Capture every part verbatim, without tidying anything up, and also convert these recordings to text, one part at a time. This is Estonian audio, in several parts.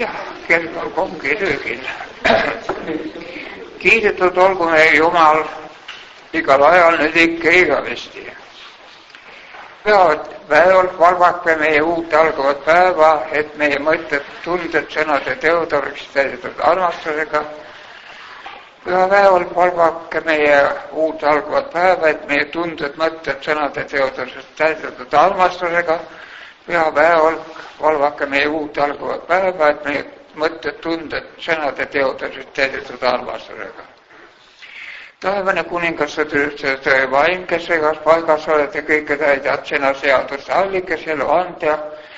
jah, kell ongi löögil. Kiidetud olgu meie Jumal igal ajal nüüd ikka igavesti. Päeval valvake meie uut algavat päeva, et meie mõtted, tunded, sõnad ja teod oleks täidetud armastusega. Päeval valvake meie uut algavat päeva, et meie tunded, mõtted, sõnad ja teod oleks täidetud armastusega. Päeval valvake meie uut algavat päeva, et meie mõtted, tunded, sõnad ja teod oleks täidetud armastusega. Taevane kuningas tõe tõe vaim, kes igas paigas olete kõike täidad, sõna seaduste allikas, elu andja,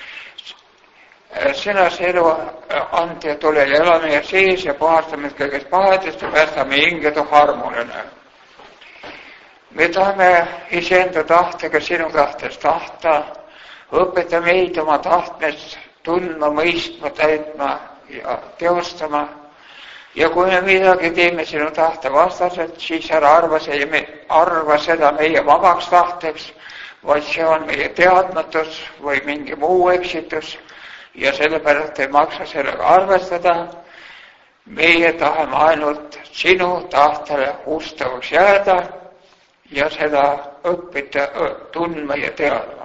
sõnas elu andja tule ja ela meie sees ja puhastame kõigest pahedest ja päästame hingede harmuline. Me tahame iseenda tahtega sinu tahtes tahta, õpeta meid oma tahtmest tundma, mõistma, täitma ja teostama. Ja kui me midagi teeme sinu tahte vastaselt, siis ära arva, arva seda meie vabaks tahteks, vaid see on meie teadmatus või mingi muu eksitus ja sellepärast ei maksa sellega arvestada. Meie tahame ainult sinu tahtele ustavaks jääda ja seda õppida, tundma ja teadma.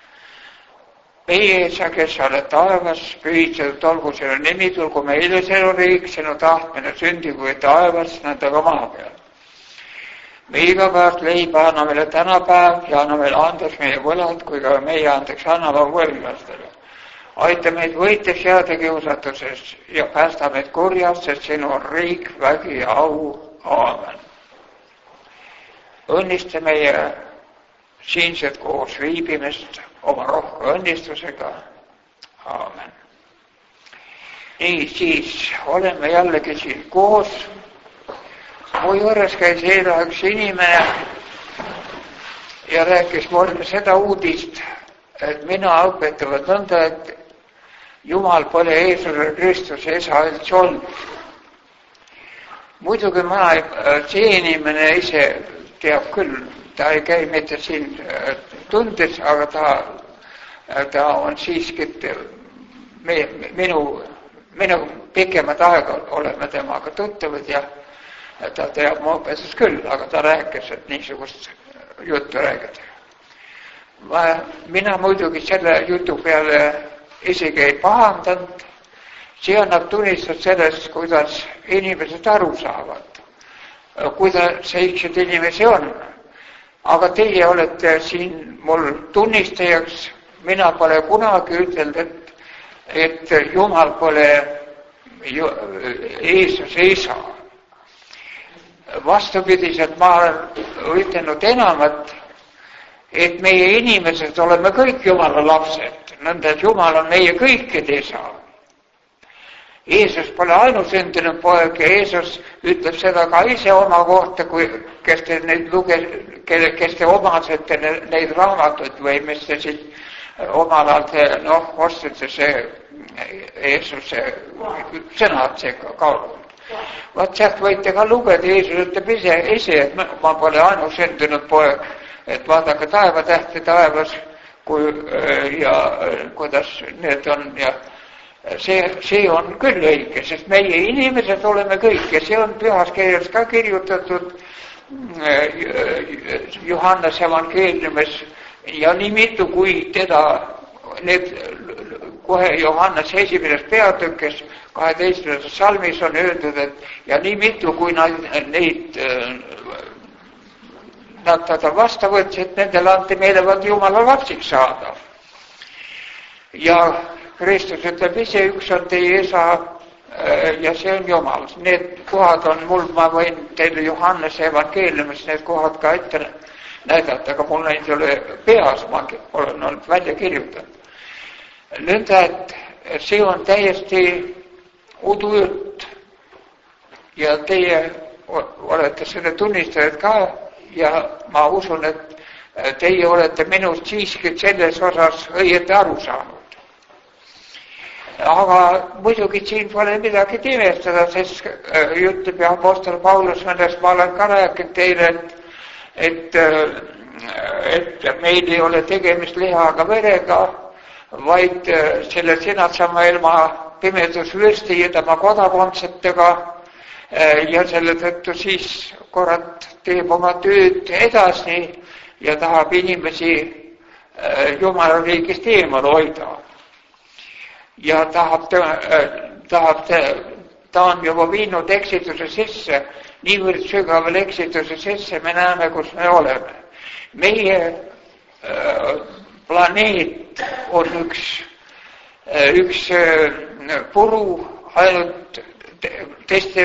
Meie sa, kes sa oled taevas, pühitsetud olgu sinu nimi, tulgu meile sinu riik, sinu tahtmine sündi kui taevas, nõndaga maa peal. Me igapäevast leiba anna meile tänapäev ja anna meile andeks meie võlad, kui ka meie andeks anname võlglastele. Aita meid võites jääda kiusatusest ja päästa meid kurjast, sest sinu on riik, vägi ja au. Aamen. Õnnista meie siinset koos viibimist oma rohke õnnistusega. Aamen. Nii, siis oleme jällegi siin koos. Mu juures käis eile üks inimene ja rääkis mulle seda uudist, et mina õpetavad nõnda, et Jumal pole Jeesuse Kristuse isa üldse olnud. Muidugi ma, see inimene ise teab küll, ta ei käi mitte siin tundes, aga ta, ta on siiski me, minu, minu pikemat aega oleme temaga tuttavad ja ta teab mu õpetus küll, aga ta rääkis, et niisugust juttu räägida. Ma, mina muidugi selle jutu peale isegi ei pahandanud. See annab tunnistada sellest, kuidas inimesed aru saavad, kuidas seitsed inimesi on. Aga teie olete siin mul tunnistajaks, mina pole kunagi ütelnud, et, et Jumal pole Jeesuse isa. Vastupidiselt ma olen ütelnud enamat, et meie inimesed oleme kõik Jumala lapsed, nõnda et Jumal on meie kõikide isa. Jeesus pole ainusündinud poeg ja Jeesus ütleb seda ka ise oma kohta, kui, kes te neid luges, kes te omasete neid raamatuid või mis te siit omal ajal, noh, ostate see Jeesuse sõnad see kaudu. Vaat sealt võite ka lugeda, Jeesus ütleb ise, ise, et ma pole ainusündinud poeg, et vaadake taevatähti taevas, kui, ja kuidas need on ja See, see on küll õige, sest meie inimesed oleme kõik ja see on pühas kirjas ka kirjutatud Johannese evangeeliumis ja nii mitu, kui teda need kohe Johannese esimeses peatükes kaheteistkümnendas salmis on öeldud, et ja nii mitu, kui nad neid nad teda vastu võtsid, nendel anti meelevad Jumala lapsiks saada. Ja Kristus ütleb ise, üks on teie isa ja see on Jumal. Need kohad on mul, ma võin teile Johannese evangeeliumis need kohad ka ette näidata, aga mul neid ei ole peas, ma olen olnud välja kirjutanud. Nõnda, et see on täiesti udujutt ja teie olete selle tunnistajad ka ja ma usun, et teie olete minust siiski selles osas õieti aru saanud. Aga muidugi siin pole midagi timestada, sest ütleb ja apostel Paulus, millest ma olen ka rääkinud teile, et, et, et meil ei ole tegemist lihaga verega, vaid selle sõnatsama ilma pimedusvürsti ja tema kodakondsetega ja selle tõttu siis kurat teeb oma tööd edasi ja tahab inimesi Jumala riigist eemal hoida. Ja tahab, tahab, ta on juba viinud eksituse sisse, niivõrd sügaval eksituse sisse, me näeme, kus me oleme. Meie planeet on üks, üks puru ainult teiste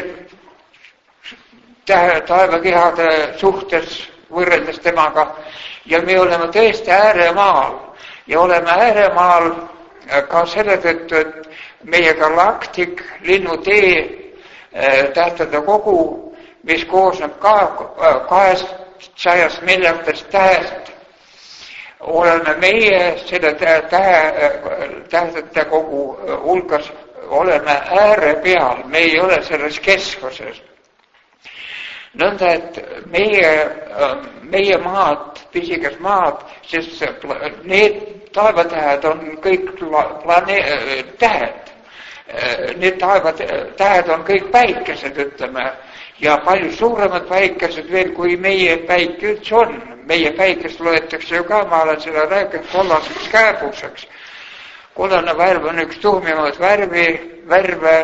taevakehade suhtes võrreldes temaga ja me oleme tõesti ääremaal ja oleme ääremaal ka selle tõttu, et meie galaktik, linnutee, tähtede kogu, mis koosneb ka kahesajast miljardist tähest, oleme meie selle tähe, tähtede kogu hulgas, oleme ääre peal, me ei ole selles keskuses. Nõnda, et meie, meie maad, pisikas maad, sest need taevatähed on kõik plane- tähed. Need taevatähed on kõik päikesed, ütleme, ja palju suuremad päikesed veel, kui meie päike üldse on. Meie päikest loetakse ju ka, ma olen seda rääkinud, kollaseks kääbuseks. Kollane värv on üks tuhmimad värvi, värve,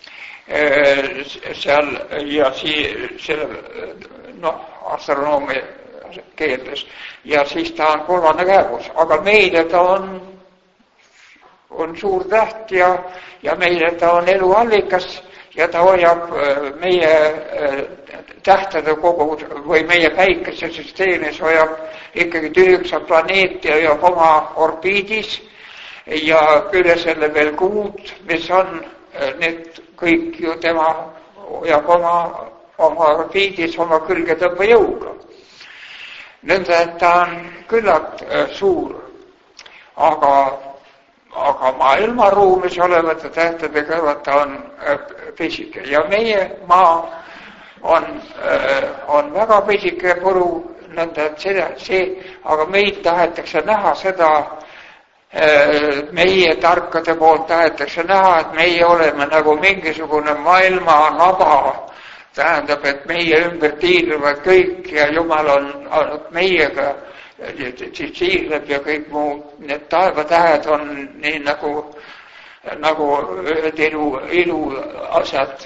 seal ja sii, selle, noh, astronoomia keeldes ja siis ta on kollane kääbus, aga meile ta on, on suur täht ja, ja meile ta on eluallikas ja ta hoiab meie tähtede kogu või meie päikesesüsteemis hoiab ikkagi üheksa planeeti ja oma orbiidis ja üle selle veel kuud, mis on need kõik ju tema hoiab oma, oma orbiidis oma külgetõmbejõuga. Nõnda, et ta on küllalt suur, aga, aga maailmaruumis olevate tähtede kõrval ta on pisike ja meie maa on, on väga pisike puru, nõnda, et see, see, aga meid tahetakse näha seda, meie tarkade poolt tahetakse näha, et meie oleme nagu mingisugune maailma naba, tähendab, et meie ümber tiirlevad kõik ja Jumal on ainult meiega, siis tiirleb ja kõik muud, need taevatähed on nii nagu, nagu ühed ilu, ilu asjad,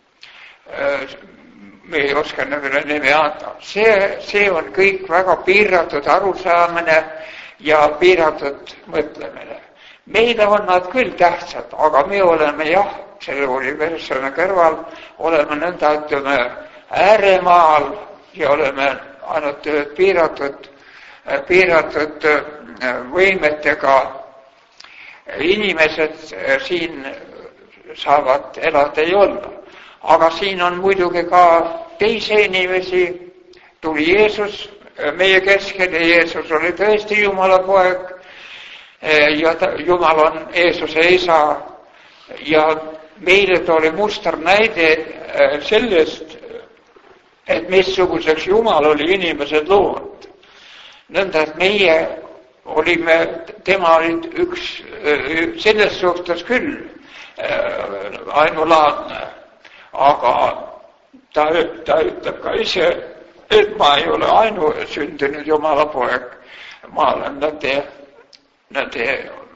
me ei oska nendele nimi anda. See, see on kõik väga piiratud arusaamine ja piiratud mõtlemine. Meile on nad küll tähtsad, aga me oleme jah, selle universumi kõrval, oleme nõnda, ütleme, ääremaal ja oleme ainult piiratud, piiratud võimetega. Inimesed siin saavad elada ei olla. Aga siin on muidugi ka teisi inimesi, tuli Jeesus meie keskel ja Jeesus oli tõesti Jumala poeg ja ta, Jumal on Jeesuse isa ja meile ta oli muster näide sellest, et missuguseks Jumal oli inimesed loonud. Nõnda, et meie olime, tema oli üks selles suhtes küll ainulaadne, aga ta, ta ütleb ka ise, et ma ei ole ainu sündinud Jumala poeg, ma olen nende, nende,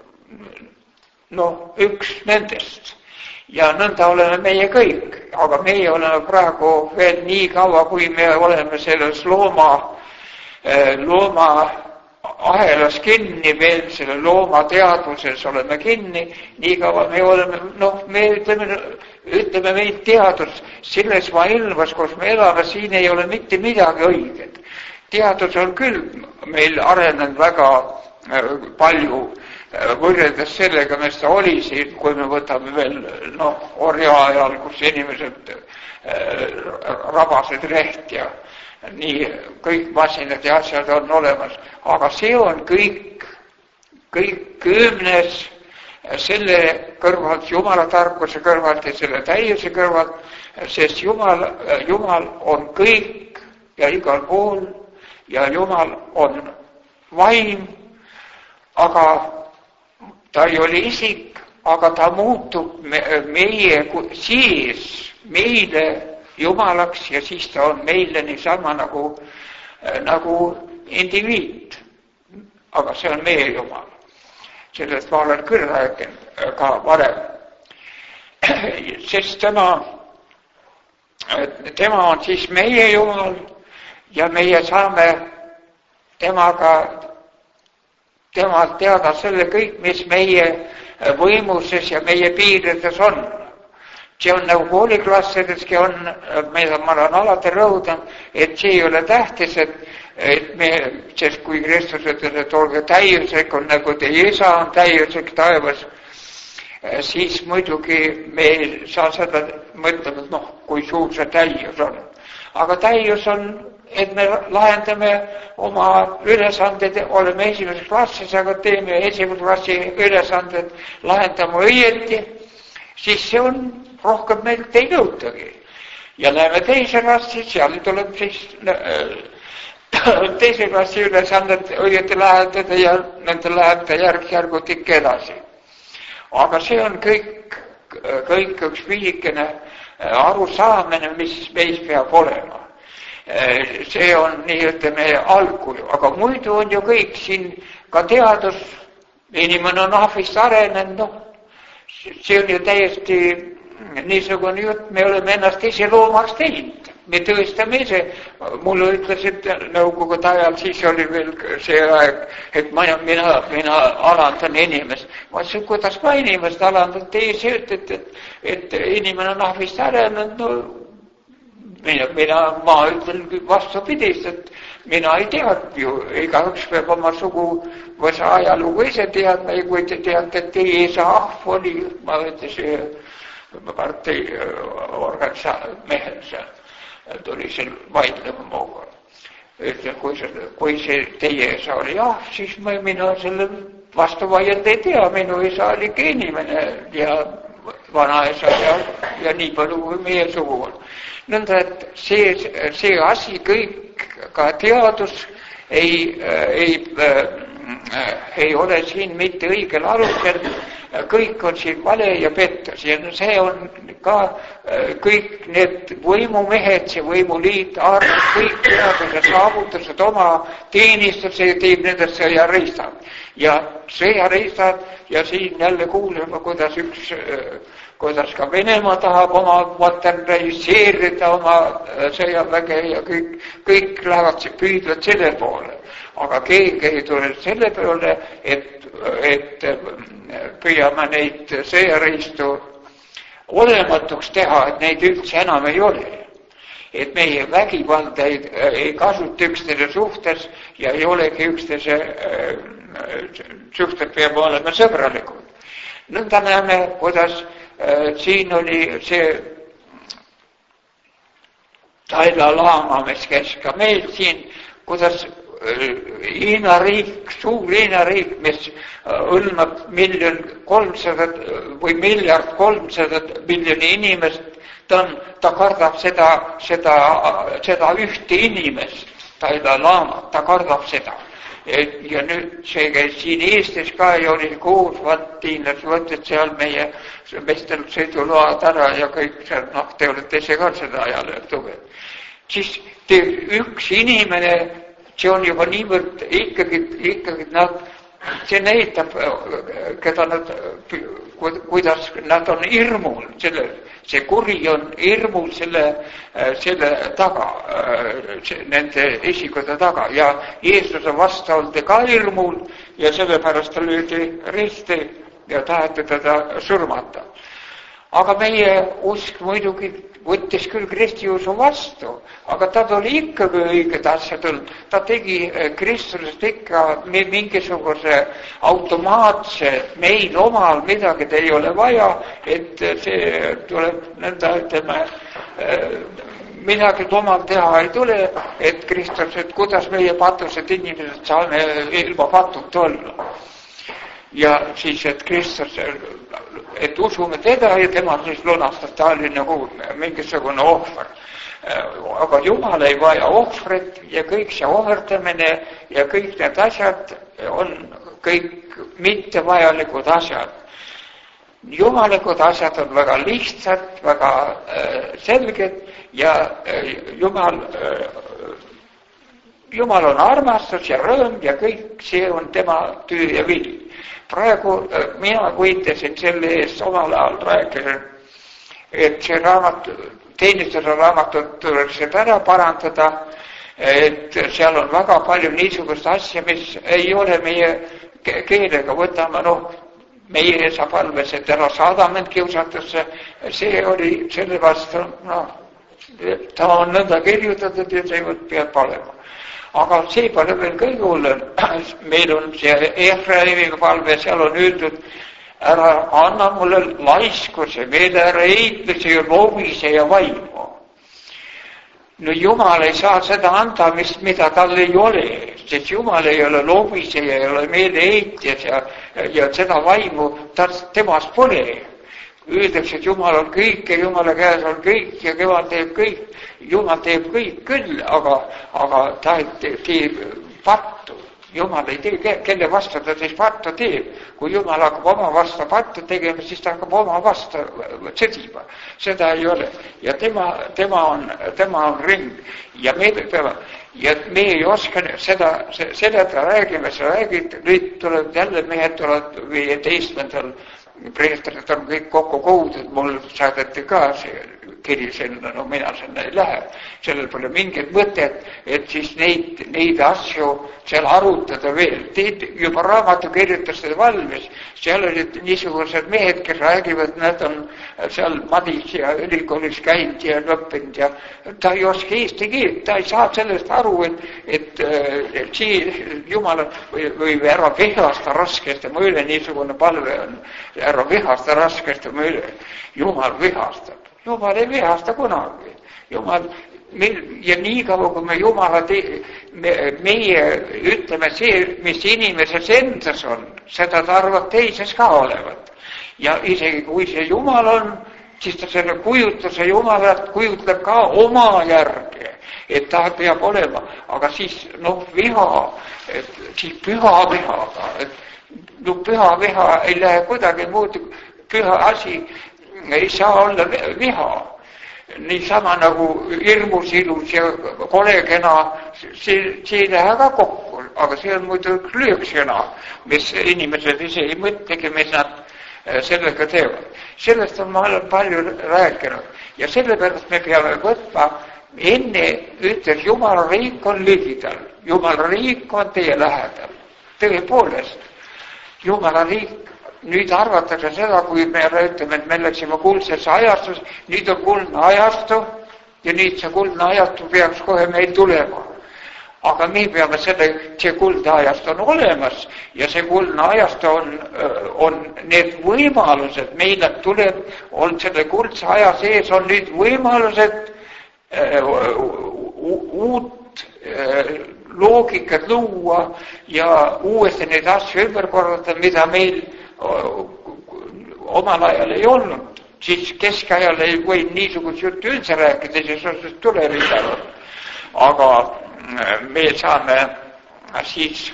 noh, üks nendest. Ja nõnda oleme meie kõik, aga meie oleme praegu veel nii kaua, kui me oleme selles looma, looma ahelas kinni, veel selle looma teadvuses oleme kinni, nii kaua me oleme, noh, me ütleme, ütleme meid teadus, selles maailmas, kus me elame, siin ei ole mitte midagi õiget. Teadus on küll meil arenenud väga palju võrreldes sellega, mis ta oli siin, kui me võtame veel, noh, orja ajal, kus inimesed rabasid reht ja nii kõik masinad ja asjad on olemas, aga see on kõik, kõik kümnes selle kõrvalt, Jumala tarkuse kõrvalt ja selle täiuse kõrvalt, sest Jumal, Jumal on kõik ja igal pool ja Jumal on vaim, aga ta ei ole isik, aga ta muutub meie sees meile Jumalaks ja siis ta on meile niisama nagu, nagu indiviid. Aga see on meie Jumal. Sellest ma olen küll rääkinud ka varem. Sest tema, tema on siis meie Jumal ja meie saame temaga, temalt teada selle kõik, mis meie võimuses ja meie piirides on. See on nagu kooliklassideski on, mida ma olen alati rõhudan, et see ei ole tähtis, et, et me, sest kui Kristus ütles, et olge täiuslik, on nagu teie isa on täiuslik taevas, siis muidugi me ei saa seda mõtlema, et noh, kui suur see täius on. Aga täius on, et me lahendame oma ülesanded, oleme esimeses klassis, aga teeme esimese klassi ülesanded, lahendame õieti, siis see on rohkem meilt ei nõutagi. Ja läheme teise klassi, seal tuleb siis teise klassi ülesanded õieti lahendada ja nende läheb järg-järgult ikka edasi. Aga see on kõik, kõik üks viilikene arusaamine, mis meis peab olema. See on nii, ütleme, alguju, aga muidu on ju kõik siin ka teadus, inimene on ahvist arenenud, noh, see on ju täiesti niisugune jutt, me oleme ennast ise loomaks teinud, me tõestame ise. Mulle ütlesid nõukogude ajal, siis oli veel see aeg, et ma, mina, mina alandan inimest. Ma ütlesin, kuidas ma inimest alandan, teie söötate, et, et inimene on ahvist arenenud, no mina, mina, ma ütlen vastupidist, et mina ei tead ju, igaüks peab oma sugu või see ajalugu ise teadma ja kui te teate, et teie isa ahv oli, ma ütlesin, partei organisatsioon mehed seal tuli seal vaidlema muuga. Ütlen, kui see, kui see teie isa oli jah, siis ma, mina selle vastu vaielda ei tea, minu isa oli ikka inimene ja vanaisa ja, ja nii palju kui meie sugu on. Nõnda, et see, see asi kõik, ka teadus ei, ei, ei ole siin mitte õigel alusel, kõik on siin vale ja pettus ja see on ka kõik need võimumehed, see võimuliit, arvab kõik teaduse saavutused oma teenistuse ja teeb nendest sõjariistad. Ja sõjariistad ja siin jälle kuuleme, kuidas üks, kuidas ka Venemaa tahab oma materialiseerida oma sõjaväge ja kõik, kõik lähevad püüdvad selle poole. Aga keegi ei tule selle peale, et, et püüame neid sõjariistu olematuks teha, et neid üldse enam ei ole. Et meie vägivald ei, ei kasuta üksteise suhtes ja ei olegi üksteise suhted peab olema sõbralikud. Nõnda näeme, kuidas siin oli see Dalai Lama, mis käis ka meil siin, kuidas Hiina riik, suur Hiina riik, mis hõlmab miljon kolmsada või miljard kolmsada miljoni inimest, ta, on, ta kardab seda, seda, seda ühte inimest, Dalai Lama, ta kardab seda. Et, ja nüüd see käis siin Eestis ka ja oli koos, vaat hiinlas võtted seal meie mestel sõiduload ära ja kõik seal, noh, te olete ise ka seda ajale tugev. Siis te, üks inimene, see on juba niivõrd ikkagi, ikkagi nad, see näitab, keda nad, kuidas nad on hirmul, selle, see kuri on hirmul selle, selle taga, nende isikute taga ja Jeesuse vastu oldi ka hirmul ja sellepärast ta löödi risti ja taheti teda surmata. Aga meie usk muidugi võttis küll Kristiusu vastu, aga ta oli ikkagi õiged asjad. Ta tegi Kristusest ikka mingisuguse automaatse, meil omal midagi ei ole vaja, et see tuleb nõnda, ütleme, midagi omal teha ei tule, et Kristus, et kuidas meie patused inimesed saame ilma patuta olla. Ja siis, et Kristus, et usume teda ja tema siis lunastab, ta oli nagu mingisugune ohver. Aga Jumal ei vaja ohvrit ja kõik see ohverdamine ja kõik need asjad on kõik mittevajalikud asjad. Jumalikud asjad on väga lihtsad, väga äh, selged ja äh, Jumal, äh, Jumal on armastus ja rõõm ja kõik see on tema töö ja vili. Praegu äh, mina võitlesin selle eest omal ajal rääkisin, et see raamat, teenistuse raamatut tuleks ära parandada, et seal on väga palju niisugust asja, mis ei ole meie keelega, võtame, noh, meie saab palves, et ära saada mind kiusatusse, see oli selle vastu, noh, ta on nõnda kirjutatud ja see peab olema. Aga see pole veel kõige hullem. Meil on see Efraimiga palve, seal on öeldud, ära anna mulle laiskuse, meile ära eitmise ja loovise ja vaimu. No Jumal ei saa seda anda, mis, mida tal ei ole, sest Jumal ei ole loovise ja ei ole meile eitjas ja, ja seda vaimu temast pole. Öeldakse, et Jumal on kõik ja Jumala käes on kõik ja Jumal teeb kõik. Jumal teeb kõik küll, aga, aga ta teeb pattu. Jumal ei tee, kelle vastu ta siis pattu teeb. Kui Jumal hakkab oma vastu pattu tegema, siis ta hakkab oma vastu sõdima. Seda ei ole. Ja tema, tema, on, tema on ring. Ja me peame, ja me ei oska seda, seda ta räägime, sa räägid, nüüd tuleb jälle mehed tulevad viieteistkümnendal preestrid on kõik kokku koudud, mul saadeti ka see kiri sinna, no mina sinna ei lähe. Sellel pole mingit mõtet, et siis neid, neid asju seal arutada veel. Teid juba raamatu kirjutasid valmis, seal olid niisugused mehed, kes räägivad, nad on seal Madis ja ülikoolis käinud ja lõppinud ja ta ei oska eesti keelt, ta ei saa sellest aru, et, et, et see Jumal või, või ära vihasta raskesti, mu üle niisugune palve on, ära vihasta raskesti, mu üle Jumal vihastab. Jumal ei vihasta kunagi. Jumal, meil, ja nii kaua, kui me Jumala te, me, meie ütleme see, mis inimeses endas on, seda ta arvab teises ka olevat. Ja isegi kui see Jumal on, siis ta selle kujutuse Jumalat kujutleb ka oma järgi, et ta peab olema. Aga siis, noh, viha, et siis püha vihaga, et no püha viha ei lähe kuidagi muud, püha asi ei saa olla viha. Niisama nagu hirmus ilus ja kolegena, see, see ei lähe ka kokku, aga see on muidu üks lüüksõna, mis inimesed ise ei mõtlegi, mis nad sellega teevad. Sellest on ma olen palju rääkinud ja sellepärast me peame võtma, enne ütles, Jumala riik on ligidal, Jumala riik on teie lähedal. Tõepoolest, Jumala riik, nüüd arvatakse seda, kui me ütleme, et me läksime kuldsesse ajastus, nüüd on kuldne ajastu ja nüüd see kuldne ajastu peaks kohe meil tulema. Aga me peame selle, see kuldne ajastu on olemas ja see kuldne ajastu on, on need võimalused, meile tuleb, on selle kuldse aja sees on nüüd võimalused uut loogikat luua ja uuesti neid asju ümber korraldada, mida meil omal ajal ei olnud. Siis keskajal ei või niisugust juttu üldse rääkida, siis tulevikal on. Aga me saame siis,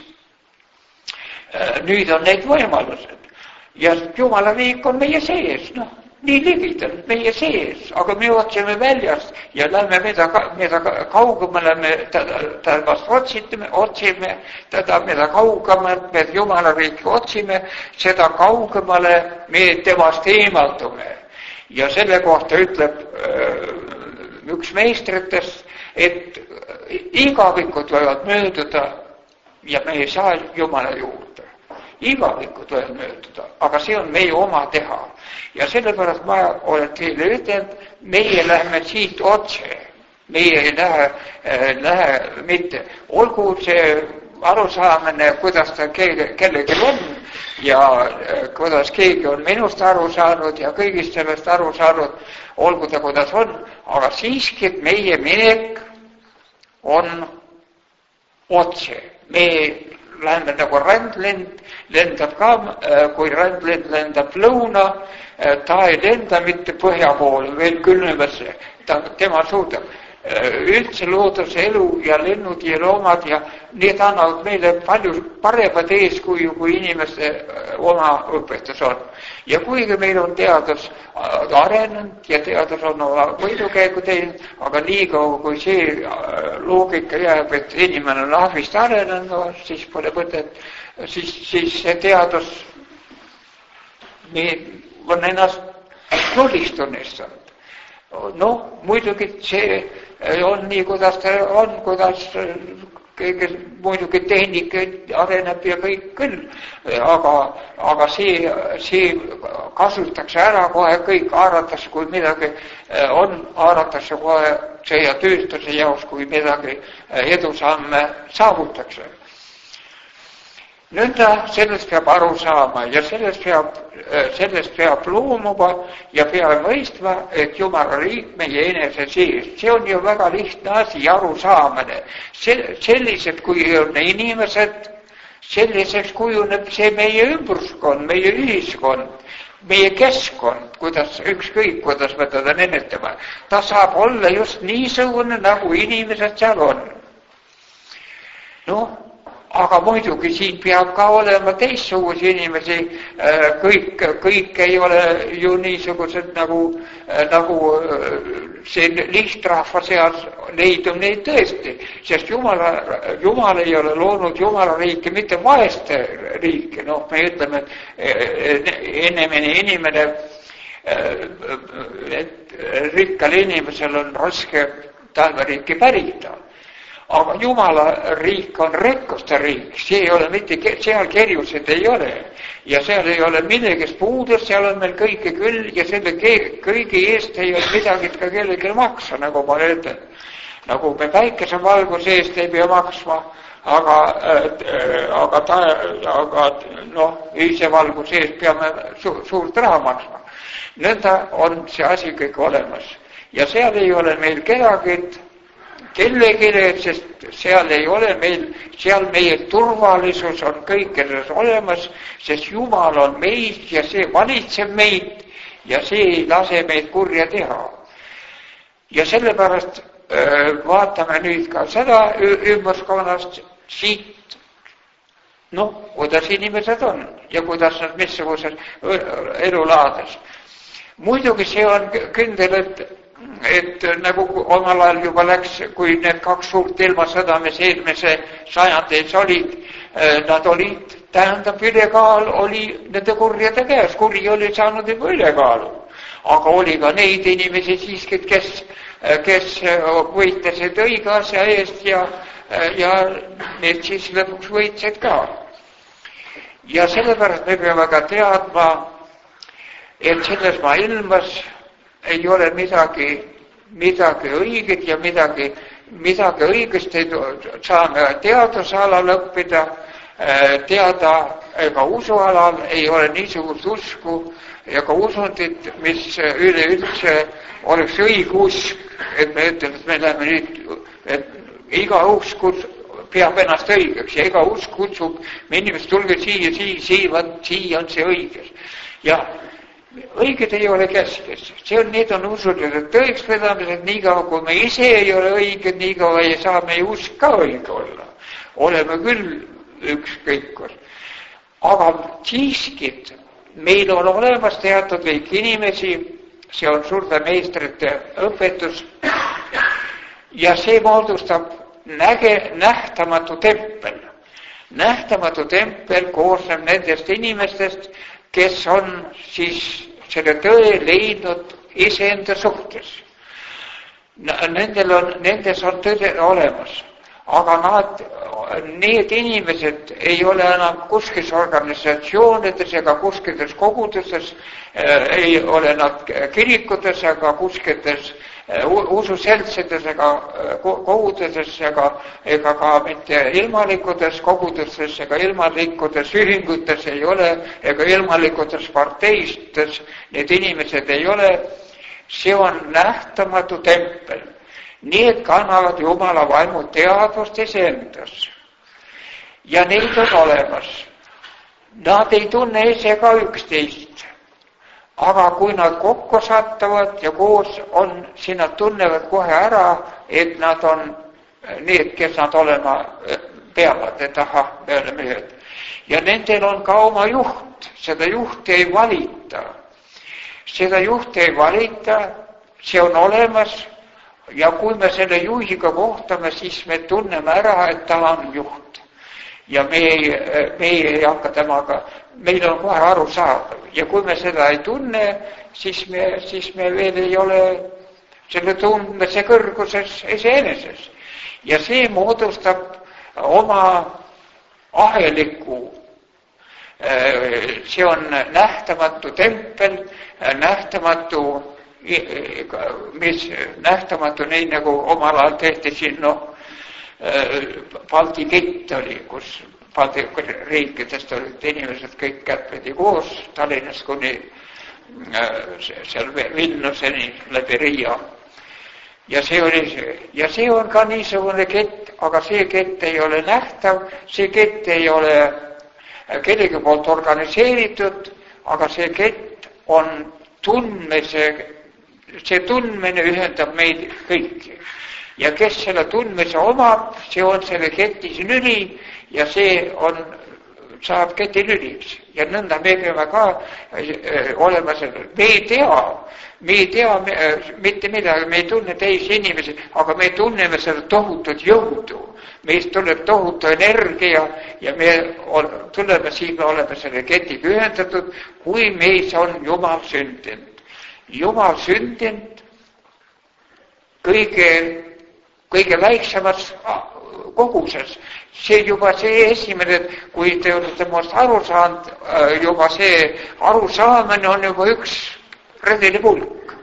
nüüd on need võimalused. Ja Jumala riik on meie sees, noh. Nii ligidalt meie sees, aga me otsime väljast ja lähme mida, mida kaugemale me teda vast otsime, otsime teda, mida kaugemalt me Jumala riiki otsime, seda kaugemale me temast eemaldume. Ja selle kohta ütleb äh, üks meistritest, et igavikud võivad mööduda ja me ei saa Jumala juurde. Igavikud võivad mööduda, aga see on meie oma teha. Ja sellepärast ma olen teile ütelnud, meie läheme siit otse. Meie ei lähe, äh, lähe mitte. Olgu see arusaamine, kuidas ta kellelgi on ja äh, kuidas keegi on minust aru saanud ja kõigist sellest aru saanud, olgu ta kuidas on, aga siiski meie minek on otse. Me läheme nagu rändlend, lendab ka, kui rändlend lendab lõuna, ta ei lenda mitte põhja poole, veel külmemasse, ta, tema suudab. üldse looduse elu ja lennud ja loomad ja need annavad meile palju paremat eeskuju, kui inimeste oma õpetus on. Ja kuigi meil on teadus arenenud ja teadus on oma võidukäigu teinud, aga niikaua kui see loogika jääb, et inimene on ahvist arenenud, no, siis pole mõtet, siis, siis see teadus on ennast nullist tunnistanud. No muidugi see on nii, kuidas ta on, kuidas kõige muidugi tehnika areneb ja kõik küll, aga, aga see, see kasutatakse ära kohe kõik, haaratakse, kui midagi on, haaratakse kohe sõja tööstuse jaoks, kui midagi edusamme saavutatakse. Nõnda sellest peab aru saama ja sellest peab, sellest peab loomuma ja peab mõistma, et Jumala riik meie enese sees. See on ju väga lihtne asi, arusaamine. Sellised, kui on inimesed, selliseks kujuneb see meie ümbruskond, meie ühiskond, meie keskkond, kuidas, ükskõik, kuidas me teda nimetame. Ta saab olla just niisugune, nagu inimesed seal on. Noh, aga muidugi siin peab ka olema teistsuguse inimesi, kõik, kõik ei ole ju niisugused nagu, nagu see lihtrahva seas leidub neid tõesti, sest Jumala, Jumal ei ole loonud Jumala riiki, mitte vaeste riiki, noh, me ütleme, et ennemine inimene, et rikkal inimesel on raske taevariiki pärida. Aga Jumala riik on rekkuste riik, see ei ole mitte, seal kerjused ei ole ja seal ei ole millegist puudus, seal on meil kõike küll ja selle kõigi eest ei ole midagi ka kellelgi maksa, nagu ma ütlen. Nagu me päikese valguse eest ei pea maksma, aga, aga, ta, aga noh, ühise valguse eest peame su, suurt raha maksma. Nõnda on see asi kõik olemas ja seal ei ole meil kedagi kellegile, sest seal ei ole meil, seal meie turvalisus on kõikides olemas, sest Jumal on meid ja see valitseb meid ja see ei lase meid kurja teha. Ja sellepärast äh, vaatame nüüd ka seda ümberskonnast siit, noh, kuidas inimesed on ja kuidas nad missugused elulaades. Muidugi see on kindel, et et nagu omal ajal juba läks, kui need kaks suurt ilmasõda, mis eelmise sajandeis olid, nad olid, tähendab, ülekaal oli nende kurjade käes, kuri oli saanud juba ülekaalu. Aga oli ka neid inimesi siiski, kes, kes võitlesid õige asja eest ja, ja need siis lõpuks võitsid ka. Ja sellepärast me peame ka teadma, et selles maailmas ei ole midagi, midagi õiget ja midagi, midagi õigest ei saame teadusalal õppida, teada ega usualal ei ole niisugust usku ega usundit, mis üleüldse oleks õigusk, et me ütleme, et me läheme nüüd, et iga usk peab ennast õigeks ja iga usk kutsub, me inimesed tulge siia, siia, siia, siia on see õiges. Ja õiged ei ole keskes, see on, need on usutud, et tõekspidamised, niikaua kui me ise ei ole õiged, niikaua ei saa meie usk ka õige olla. Oleme küll ükskõik. Aga siiski meil on olemas teatud liik inimesi, see on suurte meistrite õpetus ja see moodustab näge, nähtamatu tempel. Nähtamatu tempel koosneb nendest inimestest, kes on siis selle tõe leidnud iseenda suhtes. Nendel on, nendes on tõde olemas, aga nad, need inimesed ei ole enam kuskis organisatsioonides ega kuskides kogudustes, ei ole nad kirikutes ega kuskides ususeltsides ega kogudustes ega, ega ka mitte ilmalikutes kogudustes ega ilmalikutes ühingutes ei ole ega ilmalikutes parteistes need inimesed ei ole. See on nähtamatu tempel. Need kannavad Jumala vaimu teadvust iseendas ja neid on olemas. Nad ei tunne ise ka üksteist. aga kui nad kokku satuvad ja koos on, siis nad tunnevad kohe ära, et nad on need, kes nad olema peavad, et ahah, me oleme ühed. Ja nendel on ka oma juht, seda juhti ei valita. Seda juhti ei valita, see on olemas ja kui me selle juhiga kohtame, siis me tunneme ära, et ta on juht. Ja me ei, me ei hakka temaga, meil on kohe aru saada. Ja kui me seda ei tunne, siis me, siis me veel ei ole selle tundmise kõrguses iseeneses. Ja see moodustab oma aheliku. See on nähtamatu tempel, nähtamatu, mis nähtamatu nii nagu omal ajal tehti siin, noh, Balti kett oli, kus Balti riikidest olid inimesed kõik kättpidi koos, Tallinnast kuni seal Vilniuseni läbi Riia. Ja see oli see. Ja see on ka niisugune kett, aga see kett ei ole nähtav, see kett ei ole kellegi poolt organiseeritud, aga see kett on tundmise, see tundmine ühendab meid kõiki. Ja kes selle tundmise omab, see on selle ketis lüli ja see on, saab keti lüliks. Ja nõnda me peame ka olema sellel. Me ei tea, me ei tea me, mitte midagi, me ei tunne teisi inimesi, aga me tunneme seda tohutut jõudu. Meist tuleb tohutu energia ja me tuleme siin, me oleme selle ketiga ühendatud, kui meis on Jumal sündinud. Jumal sündinud kõige kõige väiksemas koguses. See juba see esimene, kui te olete muust aru saanud, juba see arusaamine on juba üks redelipulk.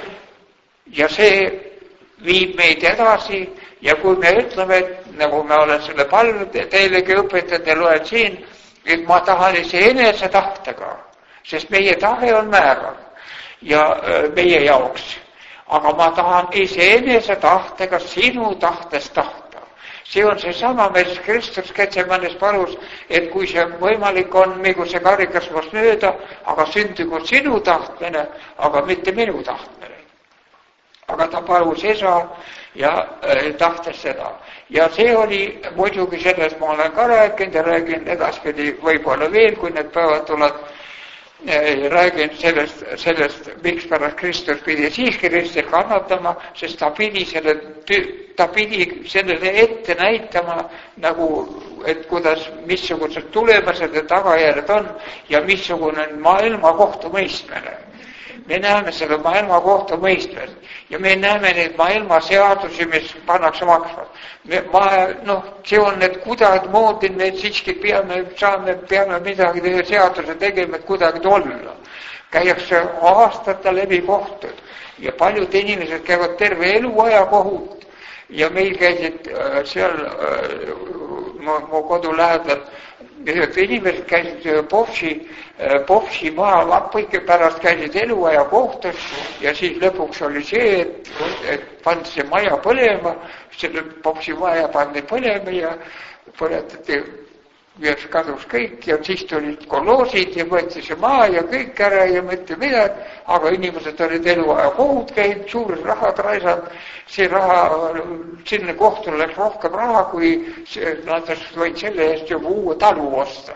Ja see viib meid edasi ja kui me ütleme, et nagu me olen selle palve teilegi õpetajad ja loen siin, et ma tahan ise enese tahtega, sest meie tahe on määrav ja meie jaoks. Aga ma tahan iseenese tahtega sinu tahtest tahta. See on see sama, mis Kristus Getsemanes palus, et kui see võimalik on, migu see karikas must mööda, aga sündigu sinu tahtmine, aga mitte minu tahtmine. Aga ta palus isa ja äh, tahtes seda. Ja see oli muidugi sellest, ma olen ka rääkinud ja räägin edaspidi võib-olla veel, kui need päevad tulevad. Räägin sellest, sellest, miks pärast Kristus pidi siiski ristil kannatama, sest ta pidi, selle, ta pidi sellele ette näitama, nagu, et kuidas, missugused tulemused ja tagajärjed on ja missugune on maailma kohtumõistmine. Me näeme selle maailma kohtumõistmist ja me näeme neid maailma seadusi, mis pannakse maksma. Me, ma, noh, see on, et kuidagi moodi me siiski peame, saame, peame midagi teha seaduse tegema, et kuidagi olla. Käiakse aastate läbi kohtud ja paljud inimesed käivad terve eluaja kohut ja meil käisid äh, seal äh, mu, mu kodu lähedal ühed inimesed käisid Povši, Povši maa lapõike pärast käisid eluaja kohtus ja siis lõpuks oli see, et, et pandi see maja põlema, selle Povši maja pandi põlema ja põletati, kadus kõik ja siis tulid koloosid ja võeti see maa ja kõik ära ja mitte midagi, aga inimesed olid eluaja kohut käinud, suured rahad raisanud, see raha, sinna kohtule läks rohkem raha, kui nad võid selle eest juba uue talu osta.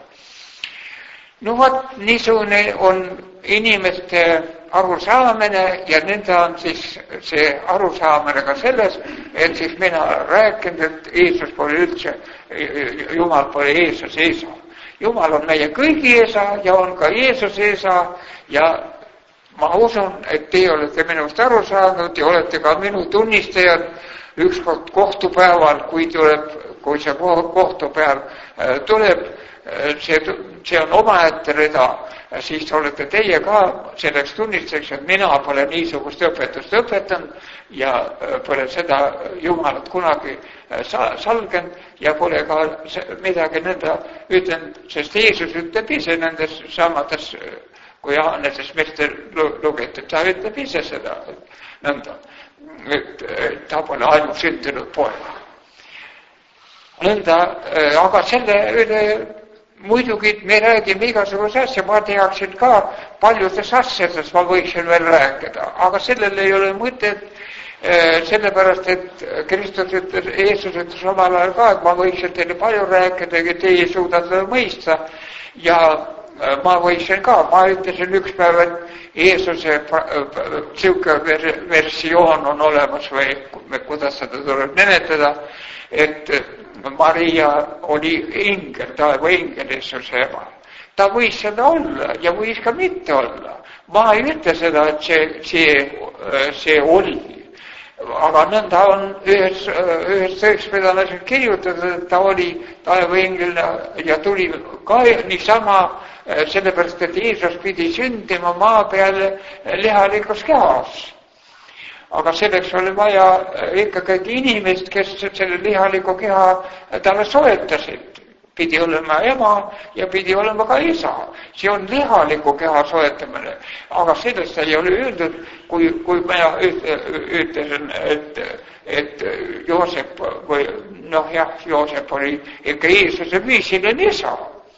No võt, niisugune on inimeste arusaamine ja nende on siis see arusaamine ka selles, et siis mina rääkinud, et Jeesus pole üldse, Jumal pole Jeesuse isa. Jumal on meie kõigi isa ja on ka Jeesuse isa ja ma usun, et teie olete minust aru saanud ja olete ka minu tunnistajad ükskord kohtupäeval, kui tuleb, kui see kohtupäev tuleb, see, see on omaette rida, siis olete teie ka selleks tunnistajaks, et mina pole niisugust õpetust õpetanud ja pole seda Jumalat kunagi salgenud ja pole ka midagi nõnda ütlenud, sest Jeesus ütleb ise nendes samades, kui Johanneses mitte lugetud, ta ütleb ise seda nõnda, et ta pole ainult sündinud poeg. Nõnda, aga selle üle muidugi me räägime igasuguse asja, ma teaksin ka paljudes asjades, ma võiksin veel rääkida, aga sellel ei ole mõtet, sellepärast, et Kristus ütles, Jeesus ütles omal ajal ka, et ma võiksin teile palju rääkida, aga teie suudate seda mõista ja ma võiksin ka, ma ütlesin üks päev, et Jeesuse siuke versioon on olemas või kuidas seda tuleb nimetada, et Maria oli ingel, taeva ingel, Jeesuse ema. Ta võis seda olla ja võis ka mitte olla. Ma ei ütle seda, et see, see, see oli. Aga nõnda on ühes, ühes tõeks, mida on kirjutatud, et ta oli taeva ingel ja tuli ka niisama, sellepärast, et Jeesus pidi sündima maa peale lihalikus kehas. Aga selleks oli vaja ikkagi inimest, kes selle lihaliku keha talle soetasid. Pidi olema ema ja pidi olema ka isa. See on lihaliku keha soetamine. Aga sellest ei ole öeldud, kui, kui ma ütlesin, et, et Joosep või noh jah, Joosep oli ikka Jeesuse füüsiline isa.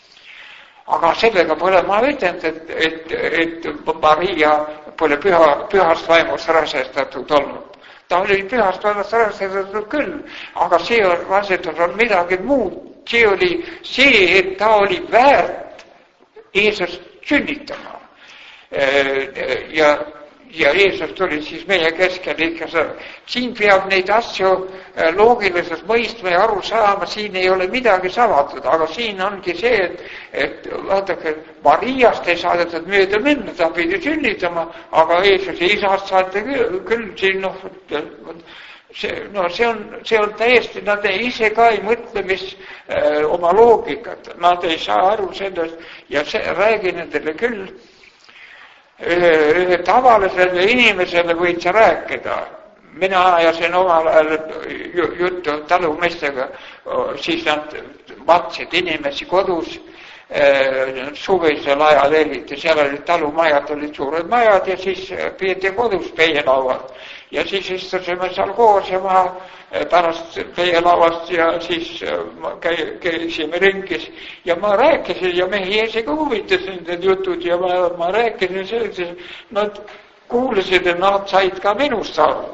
Aga sellega pole ma ütelnud, et, et, et Maria pole püha, pühast vaimust rasestatud olnud. Ta oli pühast vaimust rasestatud küll, aga see on, rasedus on midagi muud. See oli see, et ta oli väärt Jeesust sünnitama. Ja, ja Jeesus tuli siis meie keskel ikka seda. Siin peab neid asju loogiliselt mõistma ja aru saama, siin ei ole midagi savatud, aga siin ongi see, et, et vaadake, Mariast ei saadetud mööda minna, ta pidi sünnitama, aga Jeesuse isast saate küll, küll siin, noh, see, no see on, see on täiesti, nad ise ka ei mõtle, mis äh, oma loogikat, nad ei saa aru sellest ja see, räägi nendele küll. Ühe tavalisele inimesele võid sa rääkida. Mina ajasin omal ajal juttu talumeestega, siis nad matsid inimesi kodus suvisel ajal eriti, seal olid talumajad, olid suured majad ja siis peeti kodus peielauad. Ja siis istusime seal koos ja ma pärast peielauast ja siis käisime ringis ja ma rääkisin ja mehi eesega huvitasin need jutud ja ma, ma rääkisin sellises, nad kuulasid ja nad said ka minust aru.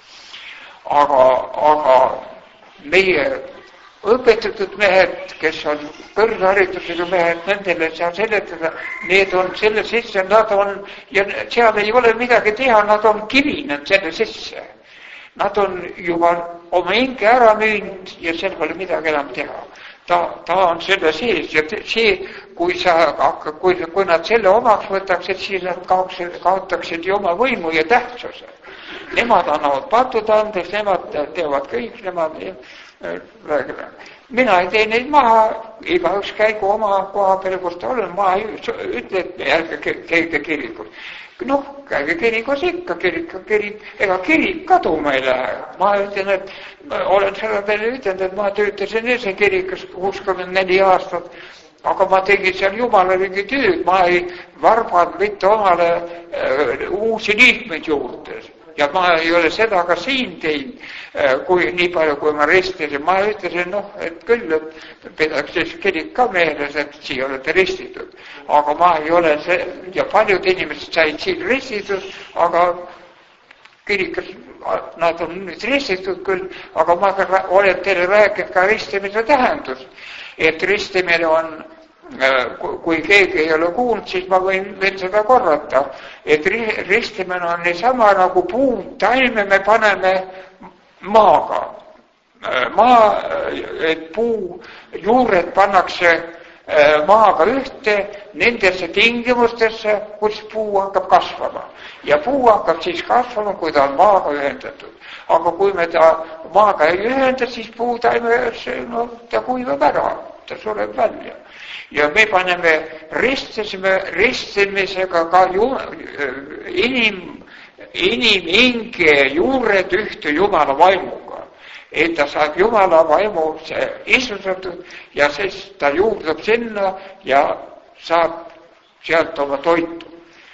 Aga, aga meie õpetatud mehed, kes on kõrgharidusega mehed, nendele saa seletada, need on selle sisse, nad on, ja seal ei ole midagi teha, nad on kirinud selle sisse. Nad on juba oma hinge ära müünud ja seal pole midagi enam teha. Ta, ta on selle sees ja see, kui, sa, kui, kui nad selle omaks võtaksid, siis nad kaoksid, kaotaksid ju oma võimu ja tähtsuse. Nemad annavad patud andes, nemad teevad kõik, nemad räägime. Mina ei tee neid maha, igaüks käigu oma koha peale, kus ta olen, ma ei ütle, et ärge käige kirikus. Noh, käige kirikus ikka, kirik, kirik, ega kirik kaduma ei lähe. Ma ütlen, et ma olen seda teile ütelnud, et ma töötasin ise kirikus kuuskümmend neli aastat, aga ma tegin seal jumala mingi tööd, ma ei varbanud mitte omale äh, uusi liikmeid juurde. Ja ma ei ole seda ka siin teinud, kui nii palju, kui ma ristisin. Ma ütlesin, noh, et küll, et pidaks siis kirik ka meeles, et siia olete ristitud. Aga ma ei ole see, ja paljud inimesed said siin ristitud, aga kirikas, nad on nüüd ristitud küll, aga ma olen teile rääkinud ka ristimise tähendus. Et ristimine on, kui keegi ei ole kuulnud, siis ma võin veel seda korrata, et ristimine on niisama nagu puud, taime me paneme maaga. Maa, et puu juured pannakse maaga ühte nendesse tingimustesse, kus puu hakkab kasvama. Ja puu hakkab siis kasvama, kui ta on maaga ühendatud. Aga kui me ta maaga ei ühenda, siis puu taime, no, ta kuivab ära, ta sureb välja. Ja me paneme ristisime, ristimisega ka ju, inim, iniminge juured ühte Jumala vaimuga. Et ta saab Jumala vaimu isustatud ja siis ta juurdub sinna ja saab sealt oma toitu.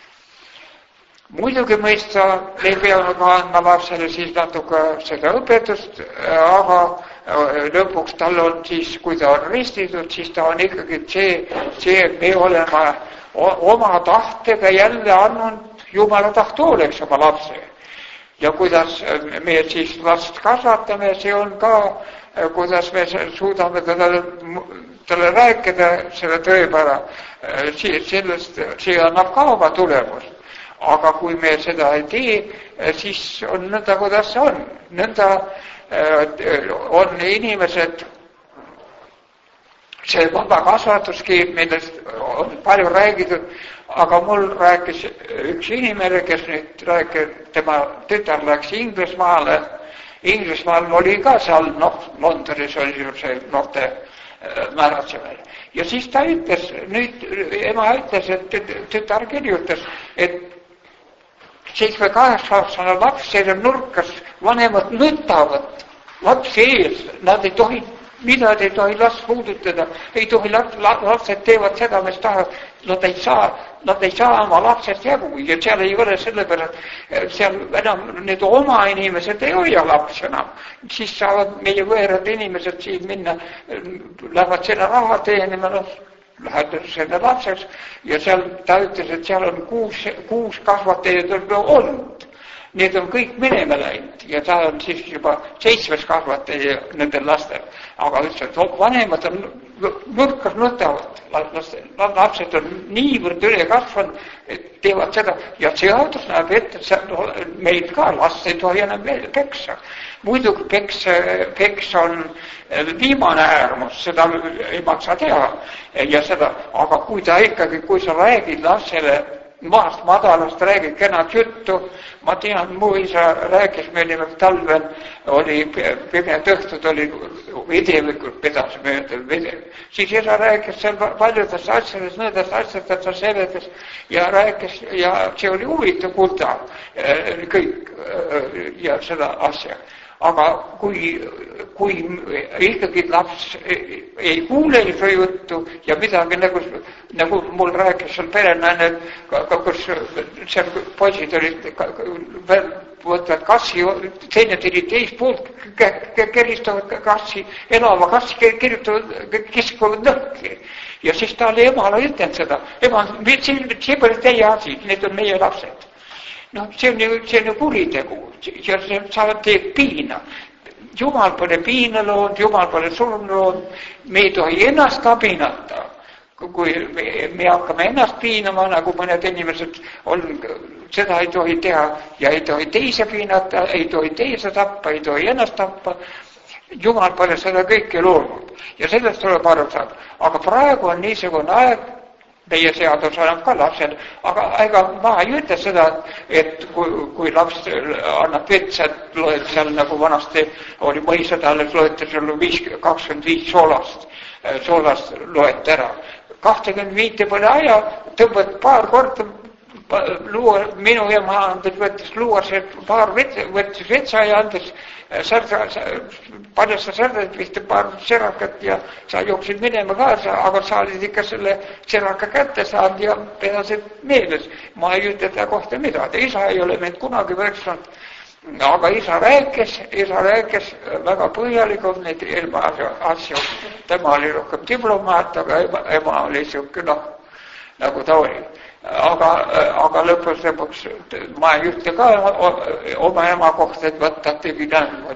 Muidugi mõista, me peame ka andma lapsele siis natuke seda õpetust, aga lõpuks tal on siis, kui ta on ristitud, siis ta on ikkagi see, see, et me oleme oma tahtega jälle andnud Jumala tahtooleks oma lapse. Ja kuidas me siis last kasvatame, see on ka, kuidas me suudame talle, talle rääkida selle tõepära, sellest, see annab ka oma tulemust. Aga kui me seda ei tee, siis on nõnda, kuidas see on. Nõnda on inimesed, see vaba kasvatuski, millest on palju räägitud, aga mul rääkis üks inimene, kes nüüd rääkis, tema tütar läks Inglismaale. Inglismaal oli ka seal, noh, Londonis oli see noorte määratsemine. Ja siis ta ütles, nüüd ema ütles, et tütar kirjutas, et seitsme-kaheksa-aastane laps selle nurkas, vanemad nutavad lapsi ees, nad ei tohi, mida ei tohi last puudutada, ei tohi lapsed teevad seda, mis tahavad, nad ei saa, nad ei saa oma lapsest jagu ja seal ei ole sellepärast, seal enam need oma inimesed ei hoia lapsi enam, siis saavad meie võõrad inimesed siin minna, lähevad selle raha teenima, lähed selle lapseks ja seal ta ütles, et seal on kuus, kuus kasvatajad on olnud. Need on kõik minema läinud ja ta on siis juba seitsmes kasvataja nendel lastel. Aga ütles, et vanemad on nurkas nutavad. Lapsed on niivõrd üle kasvanud, et teevad seda. Ja seadus näeb ette, et meil ka last ei tohi enam peksa. Muidugi peks, peks on viimane äärmus, seda ei maksa teha. Ja seda, aga kui ta ikkagi, kui sa räägid lapsele maast madalast, räägid kenad juttu, ma tean, mu isa rääkis, me olime talvel, oli pimed õhtud, oli videvikud, pidas mööda video. Siis isa rääkis seal paljudest asjadest, nõndast asjadest, ta seletas ja rääkis ja see oli huvitav kuulda kõik ja seda asja. Aga kui, kui ikkagi laps ei kuule seda juttu ja midagi nagu, nagu mul rääkis seal perenaine, kus seal poisid olid veel võtavad kassi, teine tuli teist poolt, keristavad kassi, elava kassi, kirjutavad, kiskuvad lõhki. Ja siis ta oli emale ütlenud seda. Ema, see pole teie asi, need on meie lapsed. No, see on ju, see on ju kuritegu ja see saavad teed piina. Jumal pole piina loonud, Jumal pole surnud loonud, me ei tohi ennast ka piinata. Kui me, me hakkame ennast piinama, nagu mõned inimesed on, seda ei tohi teha ja ei tohi teise piinata, ei tohi teise tappa, ei tohi ennast tappa. Jumal pole seda kõike loonud ja sellest tuleb aru saada. Aga praegu on niisugune aeg, meie seadus annab ka lapsed, aga ega ma ei ütle seda, et kui, kui laps annab vetsad, loed seal nagu vanasti oli mõisad, alles loete seal kakskümmend viis soolast, soolast loed ära. kakskümmend viis pole aja, tõmbad paar korda, luua, minu ema andes võttis luua see paar vetsa, võttis vetsa ja andes särda, palju sa särdasid vist paar serakat ja sa jooksid minema kaasa, aga sa olid ikka selle seraka kätte saanud ja pedasid meeles. Ma ei ütle ta kohta midagi. Isa ei ole meid kunagi võrksanud, aga isa rääkis, isa rääkis väga põhjalikult neid ilma asju. Tema oli rohkem diplomaat, aga ema, ema oli siuke, noh, nagu ta oli. Aga, aga lõpus lõpuks ma ei ütle ka oma ema kohta, et võtta tegi näe,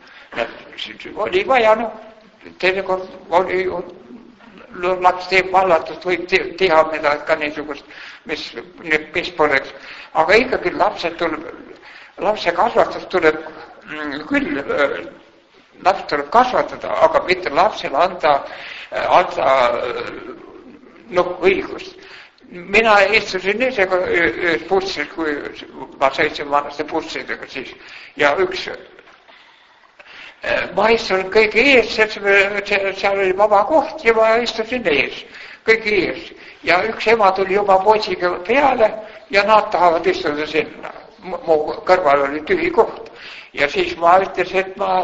oli vaja, noh, teinekord oli, laps teeb vallatust, võib teha midagi ka niisugust, mis, mis poleks. Aga ikkagi lapsed tuleb, lapse kasvatus tuleb küll, laps tuleb kasvatada, aga mitte lapsele anda, anda noh, õigust. Mina istusin isegi ühes bussis, kui ma sõitsin vannaste bussidega siis. Ja üks, ma istusin kõige ees, seal oli vaba koht ja ma istusin ees, kõige ees. Ja üks ema tuli oma poisiga peale ja nad tahavad istuda sinna. Mu kõrval oli tühi koht. Ja siis ma ütles, et ma,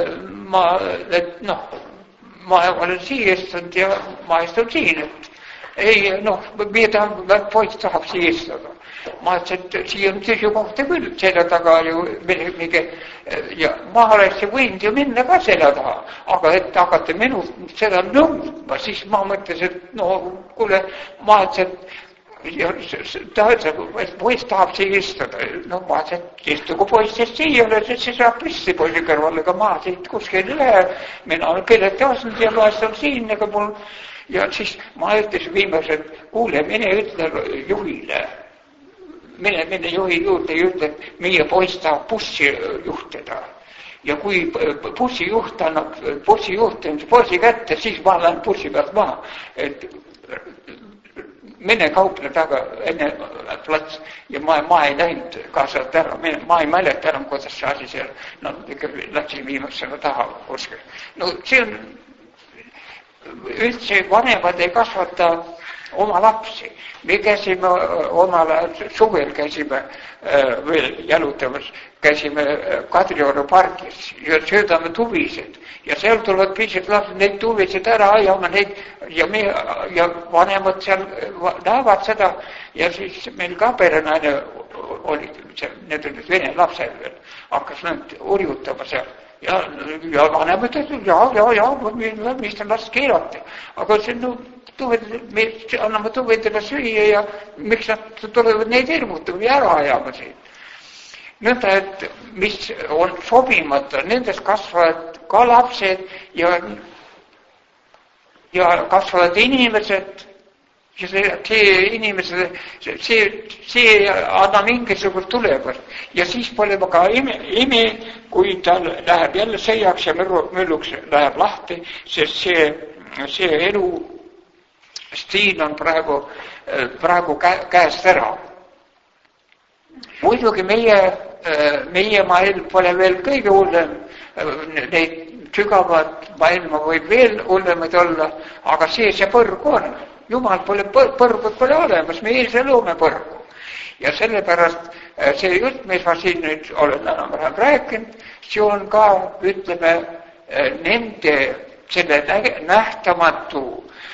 ma, et noh, ma olen siia istunud ja ma istun siin, et ei noh, meie tahame, poiss tahab siistada. Ma ütlesin, et siia on seisukohta küll, selle taga ju mingi, ja ma oleks võinud ju minna ka selle taha, aga et hakata minust seda nõudma, siis ma mõtlesin, et no kuule, ma ütlesin, et ta ütles, et poiss tahab siia istuda. No ma ütlesin, et istugu poiss, sest siia ole, sest see saab pissi poisi kõrval, ega ma siit kuskil ei lähe, mina olen kellegi asnud ja ma olen siin, ega mul, ja siis ma ütlesin viimased, kuule, mine ütle juhile, mine, mine juhi juurde ja ütle, et meie poiss tahab bussi juhtida. Ja kui bussijuht annab bussijuht poisi kätte, siis ma lähen bussi pealt maha. Et mine kauple taga enne plats ja ma, ma ei läinud kaasalt ära, ma ei mäleta enam, kuidas see asi seal, no ikka läksin viimasena taha kuskil. No see on, üldse vanemad ei kasvata oma lapsi. Me käisime omal suvel käisime äh, veel jalutamas, käisime Kadrioru pargis ja söödame tuvised ja seal tulevad pised lapsed, neid tuvised ära ajama neid ja, me, ja vanemad seal näevad seda ja siis meil ka perenaine oli, need olid vene lapsed veel, hakkas nad urjutama seal. Ja, ja vanemad ütlesid, ja, ja, ja, mis ta las keelata. Aga see, no, tuved, me anname tuvedele süüa ja miks nad tulevad neid hirmutama ja ära ajama siin. Nõnda, et mis on sobimata, nendest kasvavad ka lapsed ja, ja kasvavad inimesed ja see, see inimesed, see, see, see anna mingisugust tulevast. Ja siis pole ka ime, ime, kui tal läheb jälle sõjaks ja mülluks läheb lahti, sest see, see elu stiil on praegu, praegu käest ära. Muidugi meie, meie maailm pole veel kõige hullem, neid sügavad maailma võib veel hullemaid olla, aga see see põrg on. Jumal pole põrgud pole olemas, me ise loome põrgu. Ja sellepärast see jutt, mis ma siin nüüd olen enam-vähem rääkinud, see on ka, ütleme, nende selle nähtamatu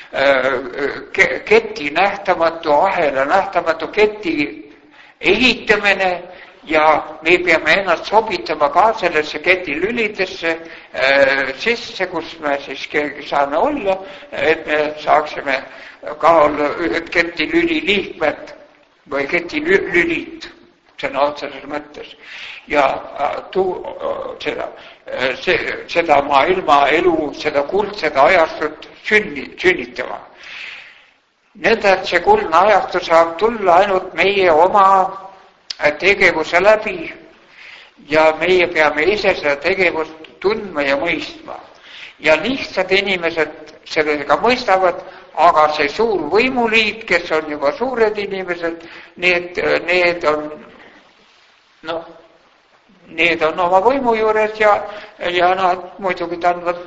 keti, nähtamatu ahela, nähtamatu keti ehitamine ja me peame ennast sobitama ka sellesse keti lülidesse sisse, kus me siis keegi saame olla, et me saaksime ka olla ühed keti lüli liikmed või keti lülid, sõna otseses mõttes. Ja tu, seda, see, seda maailma elu, seda kuldset ajastut sünni, sünnitama. Nõnda, et see kuldne ajastu saab tulla ainult meie oma tegevuse läbi ja meie peame ise seda tegevust tundma ja mõistma. Ja lihtsad inimesed sellega mõistavad, aga see suur võimuliit, kes on juba suured inimesed, need, need on, noh, need on oma võimu juures ja, ja nad muidugi tähendavad,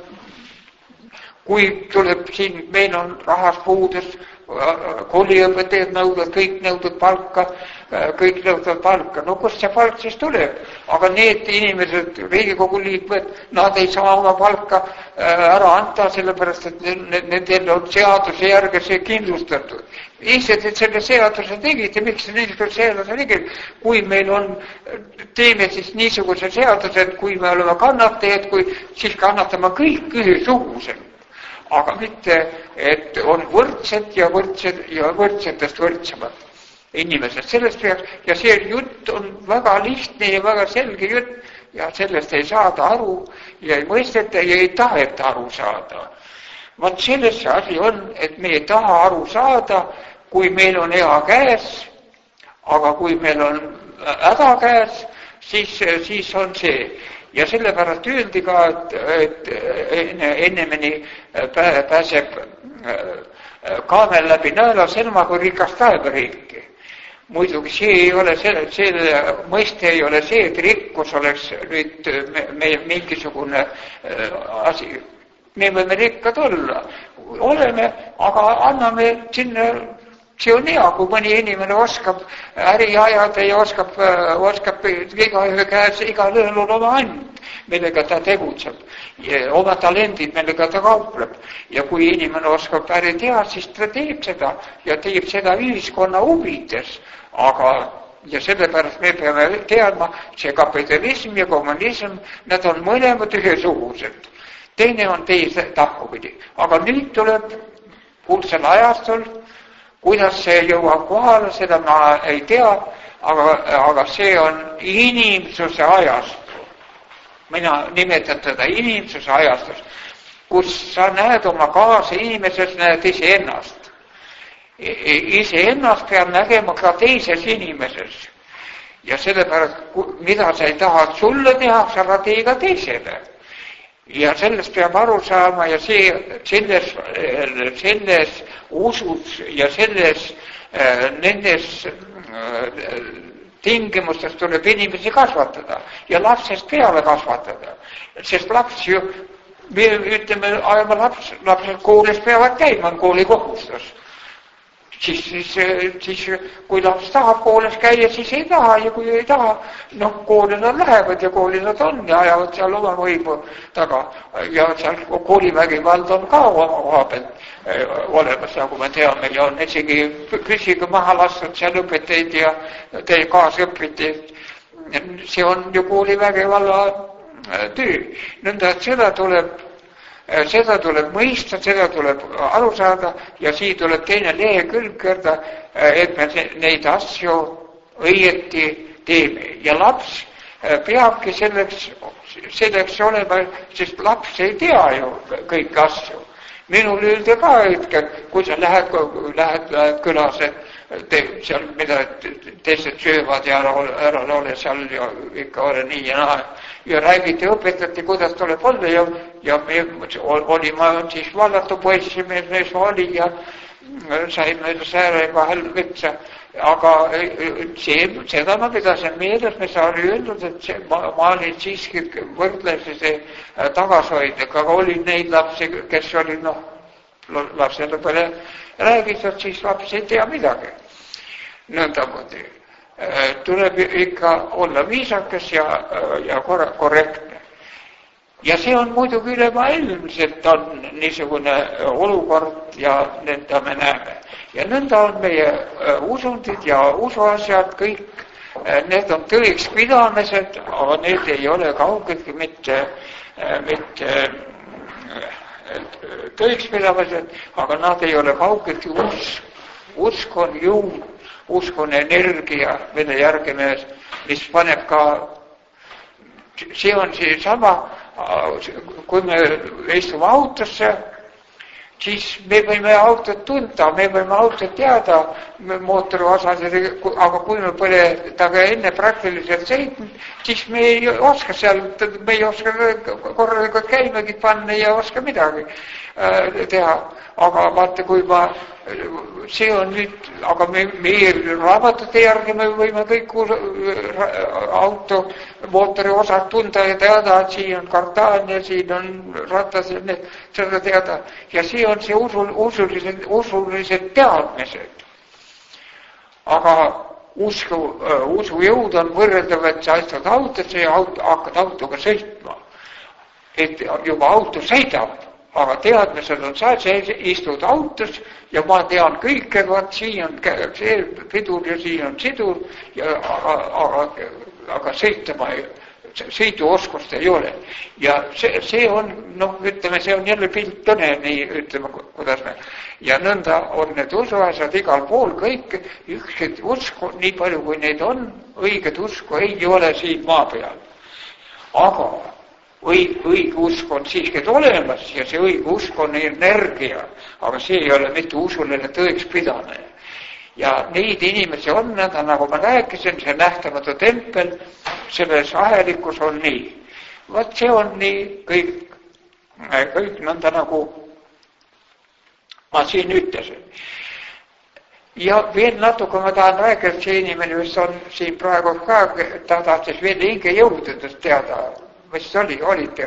kui tuleb siin, meil on rahas puudes, kooliõpetajad nõudvad, kõik nõudvad palka, kõik nõudvad palka. No kust see palk siis tuleb? Aga need inimesed, Riigikogu liikmed, nad ei saa oma palka ära anda, sellepärast, et nendel on seaduse järgi see kindlustatud. Eested, et selle seaduse tegid ja miks niisuguse seaduse tegid? Kui meil on, teeme siis niisuguse seaduse, et kui me oleme kannatajad, kui siis kannatame kõik ühesugused. Aga mitte, et on võrdsed ja võrdsed ja võrdsetest võrdsemad inimesed. Sellest peaks, ja see jutt on väga lihtne ja väga selge jutt ja sellest ei saada aru ja ei mõisteta ja ei taheta aru saada. Vaat selles see asi on, et me ei taha aru saada, kui meil on hea käes, aga kui meil on häda käes, siis, siis on see. Ja sellepärast öeldi ka, et, et ennemeni pääseb kaamel läbi nõela selma kui rikas taevariiki. Muidugi see ei ole, selle, selle mõiste ei ole see, et rikkus oleks nüüd meie mingisugune asi. Me võime rikkad olla. Oleme, aga anname sinna, see on hea, kui mõni inimene oskab äri ajada ja oskab, oskab iga ühe käes, iga lõhel on oma and. millega ta tegutseb, oma talendid, millega ta kaupleb. Ja kui inimene oskab päri teha, siis ta teeb seda ja teeb seda ühiskonna huvides. Aga ja sellepärast me peame teadma, see kapitalism ja kommunism, nad on mõlemad ühesugused. Teine on teise tahkupidi. Aga nüüd tuleb kuldsel ajastul, kuidas see jõuab kohale, seda ma ei tea, aga, aga see on inimsuse ajastu. Mina nimetan teda inimsuse ajastus, kus sa näed oma kaasa inimeses, näed iseennast. Iseennast peab nägema ka teises inimeses. Ja sellepärast, mida sa ei taha sulle teha, sa ära tee ka teisele. Ja sellest peab aru saama ja see, selles, selles usus ja selles, nendes tingimustes tuleb inimesi kasvatada ja lapsest peale kasvatada. Sest laps ju, me ütleme, ajame laps, lapsed koolis peavad käima, on kooli kohustus. Siis, siis, siis kui laps tahab koolis käia, siis ei taha ja kui ei taha, noh, kooli nad lähevad ja kooli nad on ja ajavad seal oma võimu taga. Ja seal koolivägivald on ka oma koha pealt olemas, nagu me teame, ja on isegi püsiga maha lastud seal õpetajaid ja teie kaasõpetajaid. See on ju koolivägivalla töö. Nõnda, et seda tuleb Seda tuleb mõista, seda tuleb aru saada ja siin tuleb teine lehekülg kõrda, et me neid asju õieti teeme. Ja laps peabki selleks, selleks olema, sest laps ei tea ju kõiki asju. Minul ülde ka hetkel, kui sa lähed, lähed, lähed külas, te, seal mida teised söövad ja ära, ära ole seal ja ikka ole nii ja naa. Ja räägiti, õpetati, kuidas tuleb olla ja, ja me oli, ma siis vallatu poissi, me, me oli ja saime sääre vahel võtsa. Aga see, seda ma pidasin meeles, me saali öeldud, et see, ma, ma olin siiski võrdlesi tagasoidega, aga oli neid lapsi, kes oli, noh, lapsele peale räägitud, siis laps ei tea midagi. Nõndamoodi. Tuleb ikka olla viisakas ja, ja korrektne. Ja see on muidugi ülemaailmselt on niisugune olukord ja nõnda me näeme. Ja nõnda on meie usundid ja usuasjad kõik, need on tõeks pidamised, aga need ei ole kaugeltki mitte, mitte tõeks pidamised, aga nad ei ole kaugeltki usk. Usk on jõud, usk on energia, mille järgi me, mis paneb ka, see on see sama, kui me istume autosse, siis me võime autot tunda, me võime autot teada mootori osas, aga kui me pole taga enne praktiliselt sõitnud, siis me ei oska seal, me ei oska korralikult käimegi panna ja oska midagi teha. Aga vaata, kui ma, see on nüüd, aga me, meie raamatute järgi me võime kõik auto mootori osad tunda ja teada, et siin on kartaan ja siin on ratas ja need, seda teada. Ja see on see usul, usulised, usulised teadmised. Aga usku, usujõud on võrreldav, et sa astud autosse ja auto, hakkad autoga sõitma. Et juba auto sõidab. Aga teadmised on sa, sa istud autos ja ma tean kõike, vaat siin on see pidur ja siin on sidur, ja, aga, aga, aga sõitma ei, sõiduoskust ei ole. Ja see, see on, noh, ütleme, see on jälle piltõne, nii ütleme, kuidas me. Ja nõnda on need usuasjad igal pool kõik, ükskõik usku, nii palju kui neid on, õiget usku ei ole siin maa peal. Aga Õig, õige usk on siiski olemas ja see õige usk on energia, aga see ei ole mitte usuline tõeks pidamine. Ja neid inimesi on, nagu ma rääkisin, see nähtamatu tempel, selles ahelikus on nii. Vaat see on nii kõik, kõik nõnda nagu ma siin ütlesin. Ja veel natuke ma tahan rääkida, see inimene, mis on siin praegu ka, ta tahtis veel hinge jõududest teada. Mis oli, olite,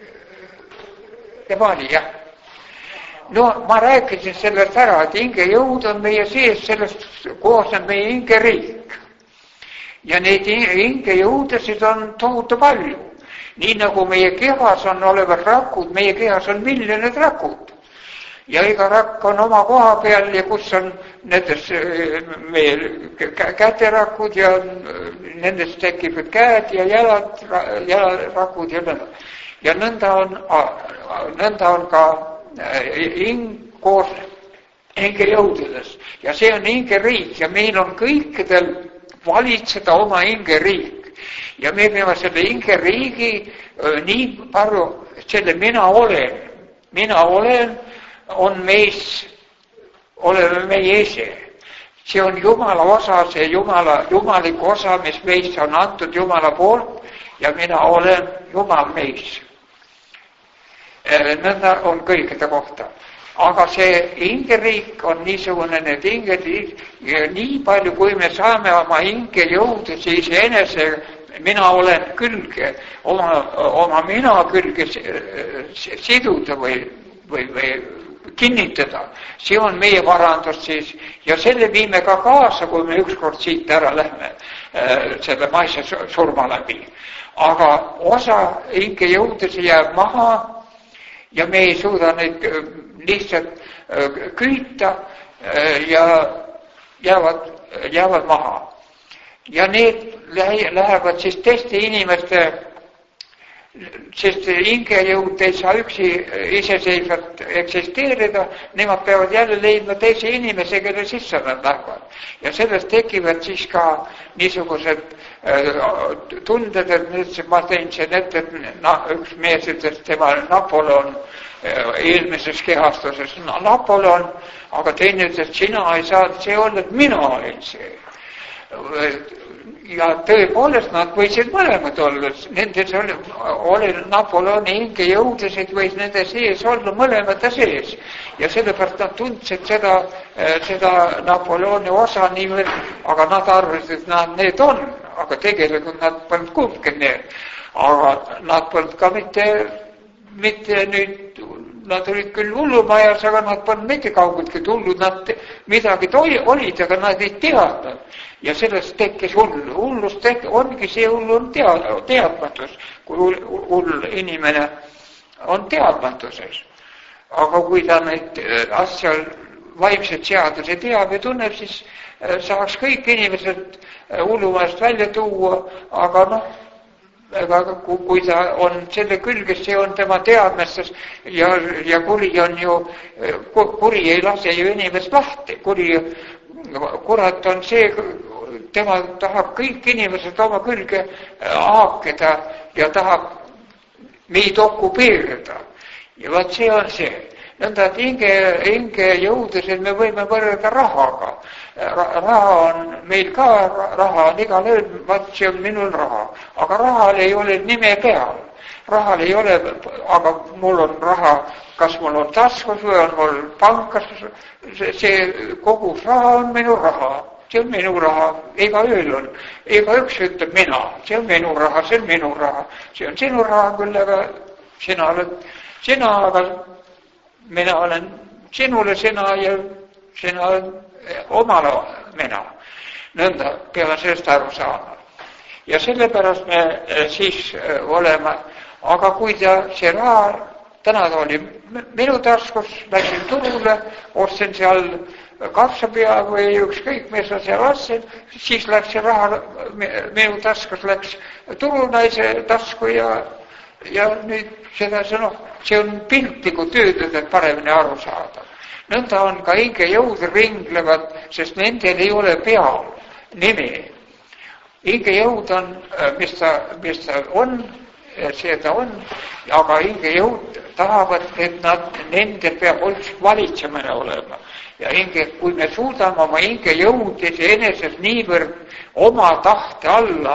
tema oli, jah. No ma rääkisin sellest ära, et hinge jõud on meie sees, sellest kohas on meie hinge riik. Ja neid hinge jõudesid on tohutu palju. Nii nagu meie kehas on olevad rakud, meie kehas on miljonid rakud. Ja iga rakk on oma koha peal ja kus on nendes meie käterakud ja nendes tekivad käed ja jalad, jalarakud ja nõnda. Ja nõnda on, nõnda on ka hing koos hingejõududes. Ja see on hingeriik ja meil on kõikidel valitseda oma hingeriik. Ja me peame selle hingeriigi nii palju, selle mina olen. Mina olen on meis, oleme meie ise. See on Jumala osa, see Jumala, jumalik osa, mis meist on antud Jumala poolt ja mina olen Jumal meis. Nõnda on kõikide kohta. Aga see hingeriik on niisugune, need hingeriik, ja nii palju, kui me saame oma hinge jõuda, siis enese mina olen külge, oma, oma mina külge siduda või, või, või kinnitada. See on meie parandus siis ja selle viime ka kaasa, kui me ükskord siit ära lähme selle maise surma läbi. Aga osa hinge jõudesi jääb maha ja me ei suuda neid lihtsalt küüta ja jäävad, jäävad maha. Ja need lähevad siis teiste inimeste, sest hingejõud ei saa üksi iseseisvalt eksisteerida, nemad peavad jälle leidma teise inimese, kelle sisse nad lähevad. Ja sellest tekivad siis ka niisugused tunded, et nüüd ma tein siin ette, et na, üks mees ütles, tema Napoleon eelmises kehastuses, Napoleon, aga teine ütles, sina ei saa see olla, et mina olin see. Ja tõepoolest nad võisid mõlemad olla, nendes oli, oli Napoleoni hinge jõudesid võis nende sees olla mõlemate sees. Ja sellepärast nad tundsid seda, seda Napoleoni osa niivõrd, aga nad arvasid, et nad need on, aga tegelikult nad polnud kumbki need. Aga nad polnud ka mitte, mitte nüüd, nad olid küll hullumajas, aga nad polnud mitte kaugeltki tulnud, nad midagi olid, aga nad ei teadnud. Ja sellest tekkis hull. Hullus tek- ongi see hull on tead, teadmatus, kui hull inimene on teadmatuses. Aga kui ta neid asja vaimset seaduse teab ja tunneb, siis saaks kõik inimesed hullumast välja tuua, aga noh, aga kui ta on selle külges, see on tema teadmistes ja, ja kuri on ju, kuri ei lase ju inimest lahti, kuri, kurat on see, tema tahab kõik inimesed oma külge haakida ja tahab meid okupeerida. Ja vaat see on see. Nõnda, et hinge, hinge jõudused me võime võrreda rahaga. Raha on meil ka, raha on igal ööl, vaat see on minul raha. Aga rahal ei ole nime peal. Rahal ei ole, aga mul on raha, kas mul on taskus või on mul pankas, see kogus raha on minu raha. See on minu raha, ega ööl on, ega üks ütleb mina, see on minu raha, see on minu raha, see on sinu raha küll, aga sina oled sina, aga mina olen sinule sina ja sina olen omale mina. Nõnda peame sellest aru saama. Ja sellepärast me siis oleme, aga kui ta see raha, täna ta oli minu taskus, läksin turule, ostsin seal kapsapea või ükskõik, mis on seal ostsin, siis läks see raha, minu taskus läks turunaise tasku ja, ja nüüd seda, see, noh, see on piltliku töödud, et paremini aru saada. Nõnda on ka hinge jõud ringlevad, sest nendel ei ole peal nimi. Hinge jõud on, mis ta, mis ta on, see ta on, aga hinge jõud tahavad, et nad, nendel peab valitsemine olema. Ja hinge, kui me suudame oma hinge jõudis eneses niivõrd oma tahte alla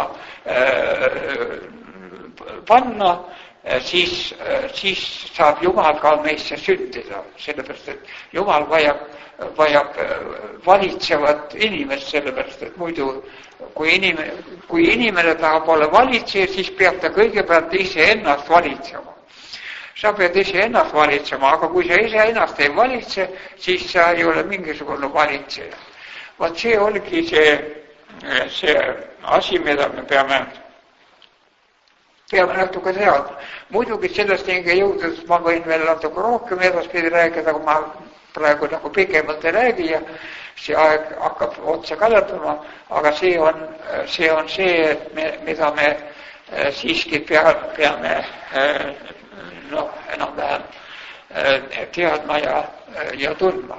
äh, panna, siis, siis saab Jumal ka meisse sündida. Sellepärast, et Jumal vajab, vajab valitsevat inimest, sellepärast, et muidu kui inimene, kui inimene tahab olla valitseja, siis peab ta kõigepealt ise ennast valitsema. Sa pead ise ennast valitsema, aga kui sa ise ennast ei valitse, siis sa ei ole mingisugune valitseja. Vaat see oligi see, see asi, mida me peame peame natuke teadma. Muidugi sellest hinge jõudes ma võin veel natuke rohkem edaspidi rääkida, aga ma praegu nagu pikemalt ei räägi ja see aeg hakkab otsa ka lõppema, aga see on see, on see et me, mida me siiski pea, peame noh, enam-vähem teadma ja, ja tundma.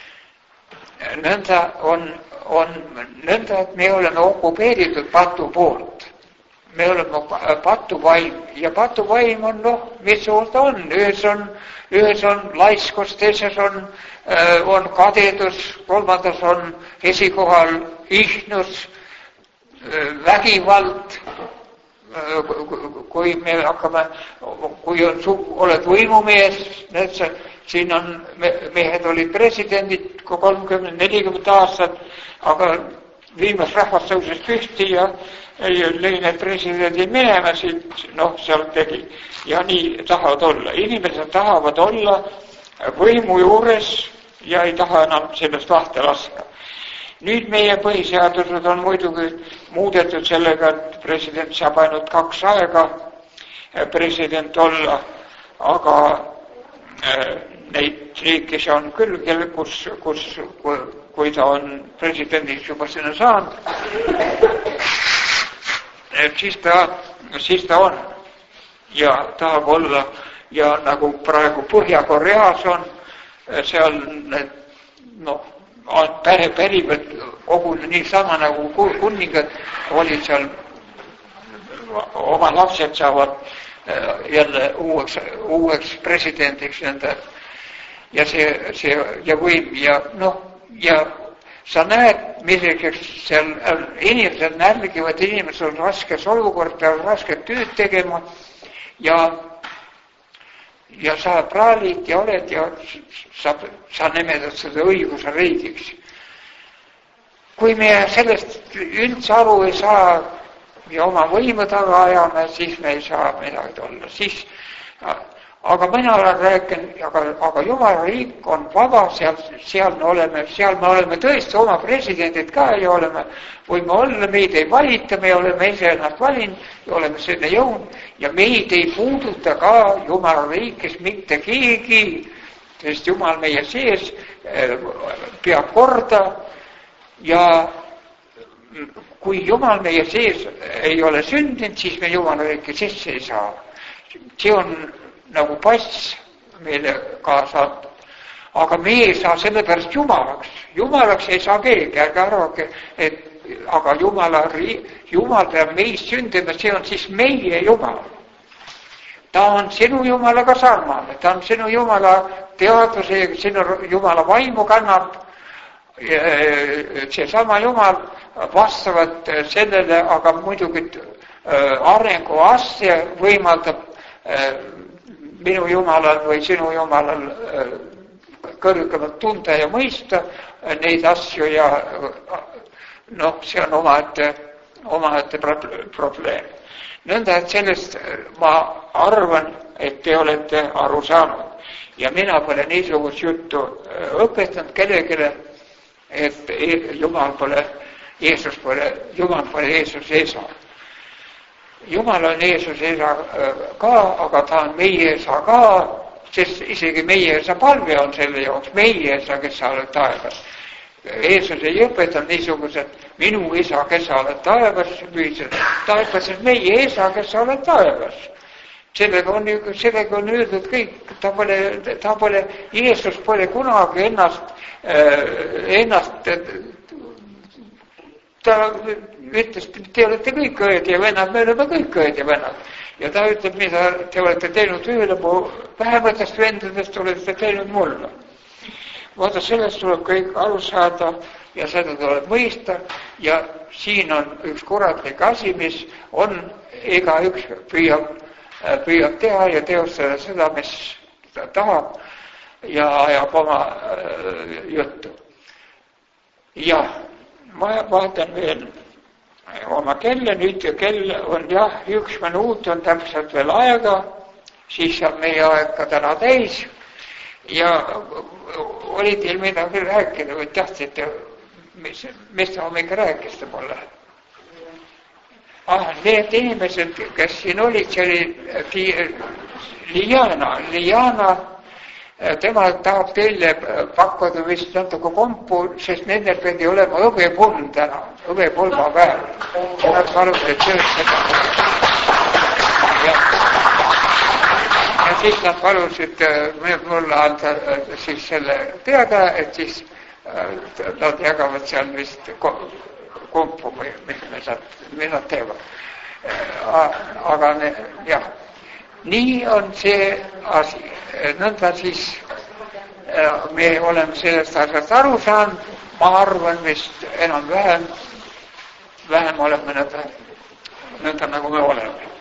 Nõnda on, on nõnda, et me oleme okupeeritud patu poolt. Me oleme patuvaim ja patuvaim on noh, missugune ta on. Ühes on, ühes on laiskus, teises on, on kadedus, kolmandas on esikohal ihnus, vägivald. Kui me hakkame, kui on, oled võimumees, siin on, mehed olid presidendid kolmkümmend nelikümmend aastat, aga viimas rahvas tõuses püsti ja lõi need presidendid minema siit, noh, seal tegi. Ja nii tahavad olla. Inimesed tahavad olla võimu juures ja ei taha enam sellest lahti laska. Nüüd meie põhiseadused on muidugi muudetud sellega, et president saab ainult kaks aega president olla, aga neid riikis on küll, kus, kus, kui ta on presidendiks juba sinna saanud, et siis ta, siis ta on ja tahab olla ja nagu praegu Põhja-Koreas on, seal need, noh, on päri, pärivad kogu niisama nagu kuningad olid seal, oma lapsed saavad jälle uueks, uueks presidendiks nende ja see, see ja võim ja noh, ja sa näed, milliseks seal inimesed närgivad, inimesed on raskes olukord, peavad rasket tööd tegema ja ja sa praalid ja oled ja sa, sa nimetad seda õiguse riigiks. Kui me sellest üldse aru ei saa ja oma võimu taga ajame, siis me ei saa midagi olla. Siis, aga mina olen rääkinud, aga, aga Jumala riik on vaba, seal, seal, me oleme, seal me oleme tõesti oma presidendid ka ja oleme, võime olla, meid ei valita, me oleme ise ennast valinud ja oleme sinna jõudnud ja meid ei puuduta ka Jumala riikis mitte keegi, sest Jumal meie sees peab korda ja kui Jumal meie sees ei ole sündinud, siis me Jumala riiki sisse ei saa. See on nagu pass meile kaasa antud. Aga me ei saa selle pärast Jumalaks. Jumalaks ei saa keegi, ärge arvake, et aga Jumala, Jumal peab meist sündima, see on siis meie Jumal. Ta on sinu Jumalaga sarnane, ta on sinu Jumala teadvuse, sinu Jumala vaimu kannab, see sama Jumal vastavalt sellele, aga muidugi arengu asja võimaldab minu Jumalal või sinu Jumalal kõrgemalt tunda ja mõista neid asju ja noh, see on omaette, omaette probleem. Nõnda, et sellest ma arvan, et te olete aru saanud. Ja mina pole niisugust juttu õpetanud kellelegi, et Jumal pole, Jeesus pole, Jumal pole Jeesus esa. Jumal on Jeesus esa ka, aga ta on meie esa ka, sest isegi meie esa palve on selle jaoks, meie esa, kes sa oled taevas. Jeesus ei õpetanud niisugused, minu isa, kes sa oled taevas, ta ütles, et meie isa, kes sa oled taevas. Sellega on, sellega on öeldud kõik, ta pole, ta pole, Jeesus pole kunagi ennast, ennast, ta ütles, te olete kõik õed ja vennad, me oleme kõik õed ja vennad. Ja ta ütleb, mida te olete teinud ühele mu vähematest vendadest, olete teinud mulle. Vaata, sellest tuleb kõik aru saada ja seda tuleb mõista ja siin on üks kuratlik asi, mis on, ega üks püüab, püüab teha ja teostada seda, mis ta tahab ja ajab oma juttu. Ja ma vaatan veel oma kelle, nüüd kell on jah, üks minuut on täpselt veel aega, siis saab meie aeg ka täna täis ja oli teil midagi rääkida või tahtsite, mis, mis te hommika rääkisite mulle? ah, need inimesed, kes siin olid, see oli Liana, Liana, tema tahab teile pakkuda vist natuke kompu, sest nendel pidi olema õbepulm täna, õbepulmapäev. Ja nad palusid tööd seda. Ja, ja siis nad palusid mulle anda siis selle teada, et siis nad jagavad seal vist kompu või mis nad teevad. Aga ne, jah, nii on see asi. Nõnda siis me oleme sellest asjast aru saanud, ma arvan vist enam vähem, vähem oleme nõnda, nõnda nagu me oleme.